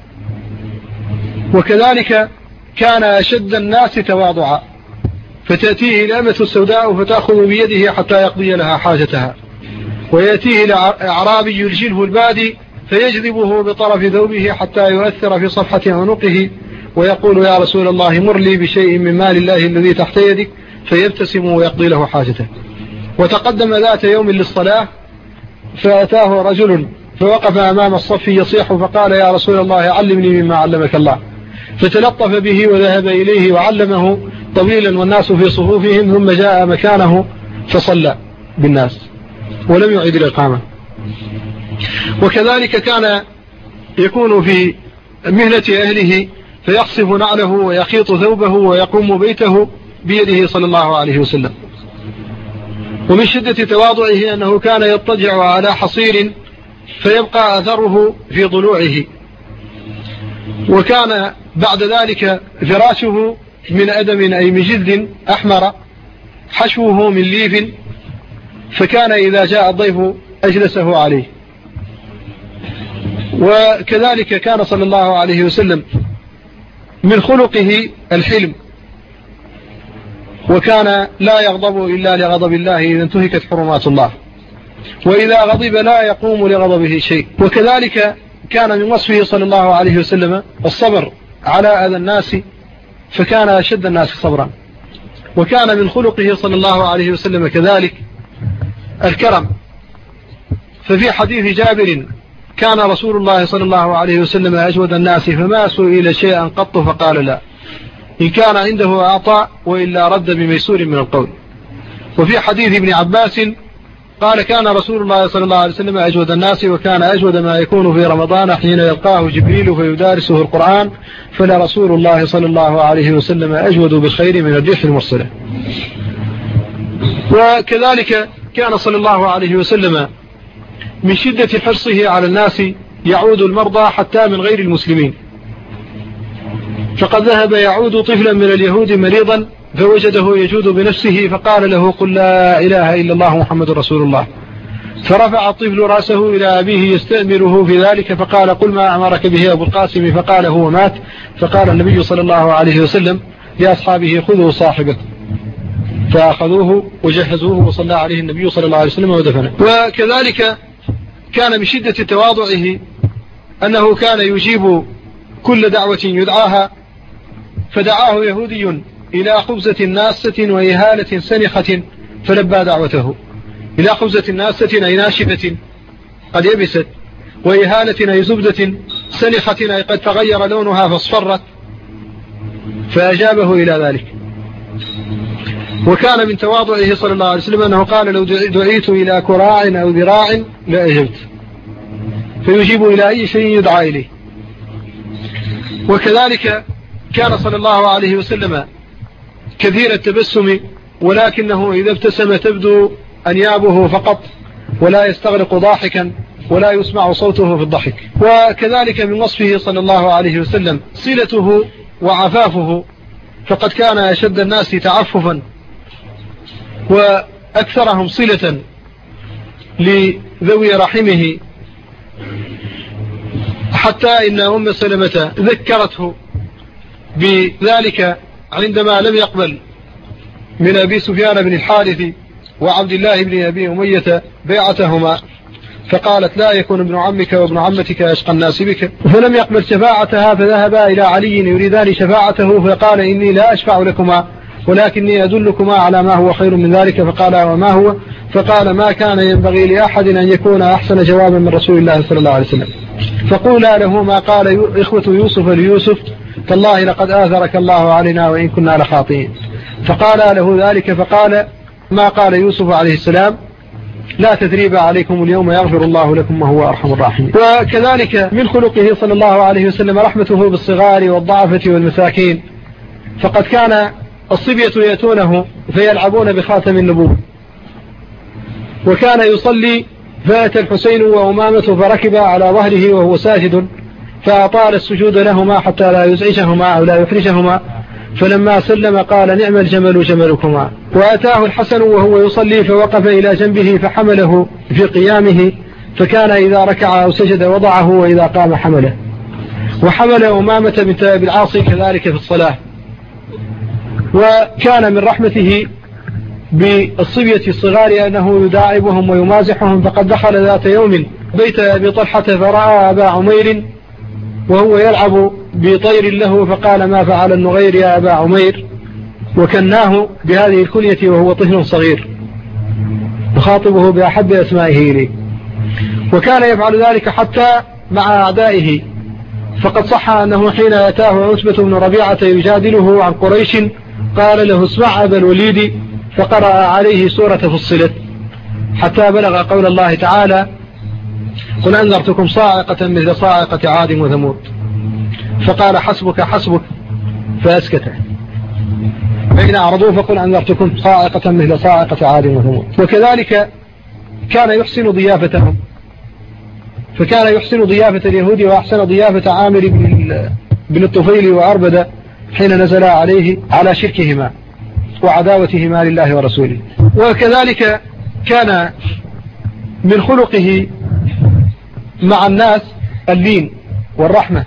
وكذلك كان أشد الناس تواضعا، فتأتيه الأمة السوداء فتأخذ بيده حتى يقضي لها حاجتها، ويأتيه الأعرابي يرجله البادي فيجذبه بطرف ثوبه حتى يؤثر في صفحة عنقه ويقول يا رسول الله مر لي بشيء من مال الله الذي تحت يدك، فيبتسم ويقضي له حاجته. وتقدم ذات يوم للصلاة فأتاه رجل فوقف أمام الصف يصيح فقال يا رسول الله علمني مما علمك الله، فتلطف به وذهب إليه وعلمه طويلا والناس في صفوفهم، ثم جاء مكانه فصلى بالناس ولم يعيد الإقامة. وكذلك كان يكون في مهنة أهله فيخصف نعله ويخيط ثوبه ويقوم بيته بيده صلى الله عليه وسلم. ومن شدة تواضعه أنه كان يضطجع على حصير فيبقى أثره في ضلوعه، وكان بعد ذلك فراشه من أدم أي من جلد أحمر حشوه من ليف، فكان إذا جاء الضيف أجلسه عليه. وكذلك كان صلى الله عليه وسلم من خلقه الحلم، وكان لا يغضب إلا لغضب الله إذا انتهكت حرمات الله، وإذا غضب لا يقوم لغضبه شيء. وكذلك كان من وصفه صلى الله عليه وسلم الصبر على أذى الناس، فكان أشد الناس صبرا. وكان من خلقه صلى الله عليه وسلم كذلك الكرم، ففي حديث جابر كان رسول الله صلى الله عليه وسلم أجود الناس فما سئل شيئا قط فقال لا، إن كان عنده أعطى وإلا رد بميسور من القول. وفي حديث ابن عباس قال كان رسول الله صلى الله عليه وسلم أجود الناس، وكان أجود ما يكون في رمضان حين يلقاه جبريل فيدارسه القرآن، فلرسول الله صلى الله عليه وسلم أجود بالخير من الريح المرسلة. وكذلك كان صلى الله عليه وسلم من شدة حرصه على الناس يعود المرضى حتى من غير المسلمين، فقد ذهب يعود طفلا من اليهود مريضا فوجده يجود بنفسه فقال له قل لا إله إلا الله محمد رسول الله، فرفع الطفل رأسه إلى أبيه يستأمره في ذلك فقال قل ما أمرك به أبو القاسم، فقال هو مات. فقال النبي صلى الله عليه وسلم لأصحابه خذوا صاحبه، فأخذوه وجهزوه وصلى عليه النبي صلى الله عليه وسلم ودفنه. وكذلك كان من شدة تواضعه أنه كان يجيب كل دعوة يدعاها، فدعاه يهودي إلى خبزة ناسة وإهالة سنخة فلبى دعوته، إلى خبزة ناسة أي ناشفة قد يبست، وإهالة أي زبدة سنخة أي قد تغير لونها فاصفرت، فأجابه إلى ذلك. وكان من تواضعه صلى الله عليه وسلم أنه قال لو دعيت إلى كراع أو ذراع لأجبت، فيجيب إلى أي شيء يدعى إليه. وكذلك كان صلى الله عليه وسلم كثير التبسم، ولكنه إذا ابتسم تبدو أنيابه فقط، ولا يستغرق ضاحكا ولا يسمع صوته في الضحك. وكذلك من وصفه صلى الله عليه وسلم صلته وعفافه، فقد كان أشد الناس تعففا وأكثرهم صلة لذوي رحمه، حتى إن أم سلمة ذكرته بذلك عندما لم يقبل من أبي سفيان بن الحارث وعبد الله بن أبي أمية بيعتهما، فقالت لا يكون ابن عمك وابن عمتك أشقى الناس بك، فلم يقبل شفاعتها، فذهبا إلى علي يريدان شفاعته، فقال إني لا أشفع لكما ولكني أدلكما على ما هو خير من ذلك. فقال وما هو؟ فقال ما كان ينبغي لأحد أن يكون أحسن جوابا من رسول الله صلى الله عليه وسلم، فقولا له ما قال إخوة يوسف ليوسف تالله لقد آثرك الله علينا وإن كنا لخاطئين. فقالا له ذلك، فقال ما قال يوسف عليه السلام لا تثريب عليكم اليوم يغفر الله لكم وهو أرحم الراحمين. وكذلك من خلقه صلى الله عليه وسلم رحمته بالصغار والضعفة والمساكين، فقد كان الصبية يأتونه فيلعبون بخاتم النبوة، وكان يصلي فأتى الحسين وأمامة فركب على ظهره وهو ساجد، فأطال السجود لهما حتى لا يزعجهما أو لا يحرجهما، فلما سلم قال نعم الجمل جملكما. وأتاه الحسن وهو يصلي فوقف إلى جنبه فحمله في قيامه، فكان إذا ركع أو سجد وضعه وإذا قام حمله. وحمل أمامة بنت أبي العاص كذلك في الصلاة. وكان من رحمته بالصبية الصغار أنه يداعبهم ويمازحهم، فقد دخل ذات يوم بيت أبي طلحة فرأى أبا عمير وهو يلعب بطير له، فقال ما فعل النغير يا أبا عمير، وكناه بهذه الكنية وهو طفل صغير يخاطبه بأحب أسمائه إليه. وكان يفعل ذلك حتى مع أعدائه، فقد صح أنه حين أتاه عتبة بن ربيعة يجادله عن قريش قال له اسمع أبا الوليد، فقرأ عليه سورة فصلت حتى بلغ قول الله تعالى قل أنذرتكم صاعقة مثل صاعقة عاد وثمود، فقال حسبك حسبك فأسكته، فإن أعرضوا فقل أنذرتكم صاعقة مثل صاعقة عاد وثمود. وكذلك كان يحسن ضيافتهم، فكان يحسن ضيافة اليهود وأحسن ضيافة عامر بن الطفيل وأربد حين نزل عليه على شركهما وعداوتهما لله ورسوله. وكذلك كان من خلقه مع الناس اللين والرحمة،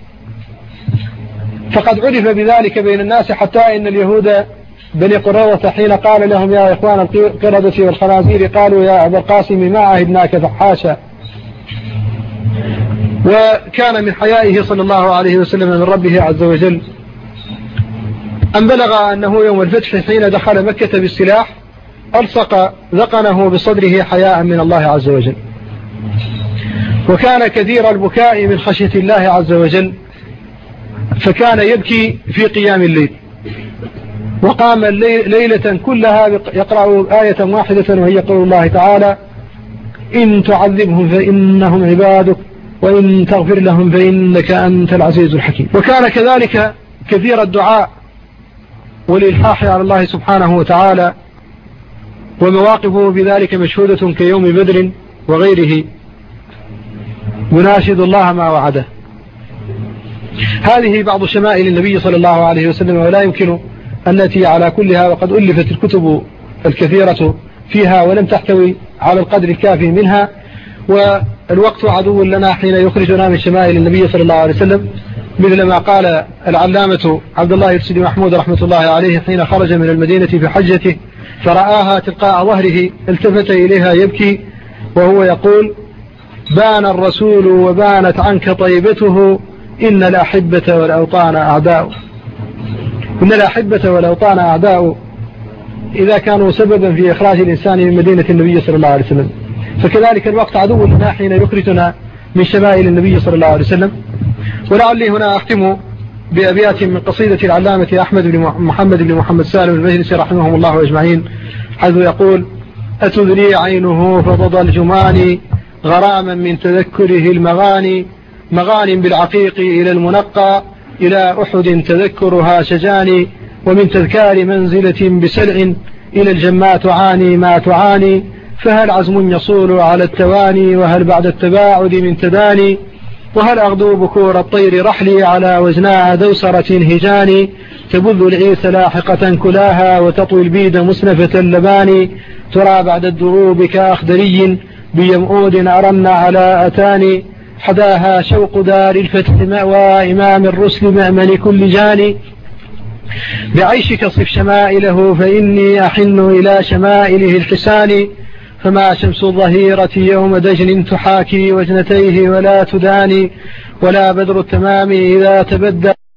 فقد عرف بذلك بين الناس حتى إن اليهود بني قريظة حين قال لهم يا إخوان القردة والخنازير قالوا يا أبا القاسم ما عهدناك فحاشا. وكان من حيائه صلى الله عليه وسلم من ربه عز وجل أن بلغ أنه يوم الفتح حين دخل مكة بالسلاح ألصق ذقنه بصدره حياء من الله عز وجل، وكان كثير البكاء من خشية الله عز وجل، فكان يبكي في قيام الليل، وقام ليلة كلها يقرأ آية واحدة وهي قول الله تعالى إن تعذبهم فإنهم عبادك وإن تغفر لهم فإنك أنت العزيز الحكيم. وكان كذلك كثير الدعاء والإلحاح على الله سبحانه وتعالى، ومواقفه بذلك مشهودة كيوم بدر وغيره، يناشد الله ما وعده. هذه بعض شمائل النبي صلى الله عليه وسلم، ولا يمكن أن نأتي على كلها، وقد ألفت الكتب الكثيرة فيها ولم تحتوي على القدر الكافي منها، والوقت عدو لنا حين يخرجنا من شمائل النبي صلى الله عليه وسلم، مثل ما قال العلامة عبد الله السيد محمود رحمة الله عليه حين خرج من المدينة في حجته فرآها تلقاء ظهره التفت إليها يبكي وهو يقول بان الرسول وبانت عنك طيبته إن الأحبة والأوطان أعداء. إن الأحبة والأوطان أعداء إذا كانوا سببا في إخراج الإنسان من مدينة النبي صلى الله عليه وسلم، فكذلك الوقت عدو لنا حين يخرجنا من شمائل النبي صلى الله عليه وسلم. ولعلي هنا أختم بأبيات من قصيدة العلامة أحمد بن محمد بن محمد سالم المجلسي رحمهم الله أجمعين، حيث يقول أتذري عينه فضض الجمان غراما من تذكره المغاني، مغان بالعقيق إلى المنقى إلى أحد تذكرها شجاني، ومن تذكار منزلة بسلع إلى الجمات تعاني ما تعاني، فهل عزم يصول على التواني وهل بعد التباعد من تداني، وهل أغدو بكور الطير رحلي على وزناء دوسرة هجاني، تبذ العيس لاحقة كلاها وتطوي البيد مسنفة اللبان، ترى بعد الدروب كأخدري بيمؤود أرن على أتاني، حداها شوق دار الفتح مأوى إمام الرسل مأمن كل جاني، بعيشك صف شمائله فإني أحن إلى شمائله الحسان، فما شمس الظهيرة يوم دجن تحاكي وجنتيه ولا تداني، ولا بدر التمام إذا تبدى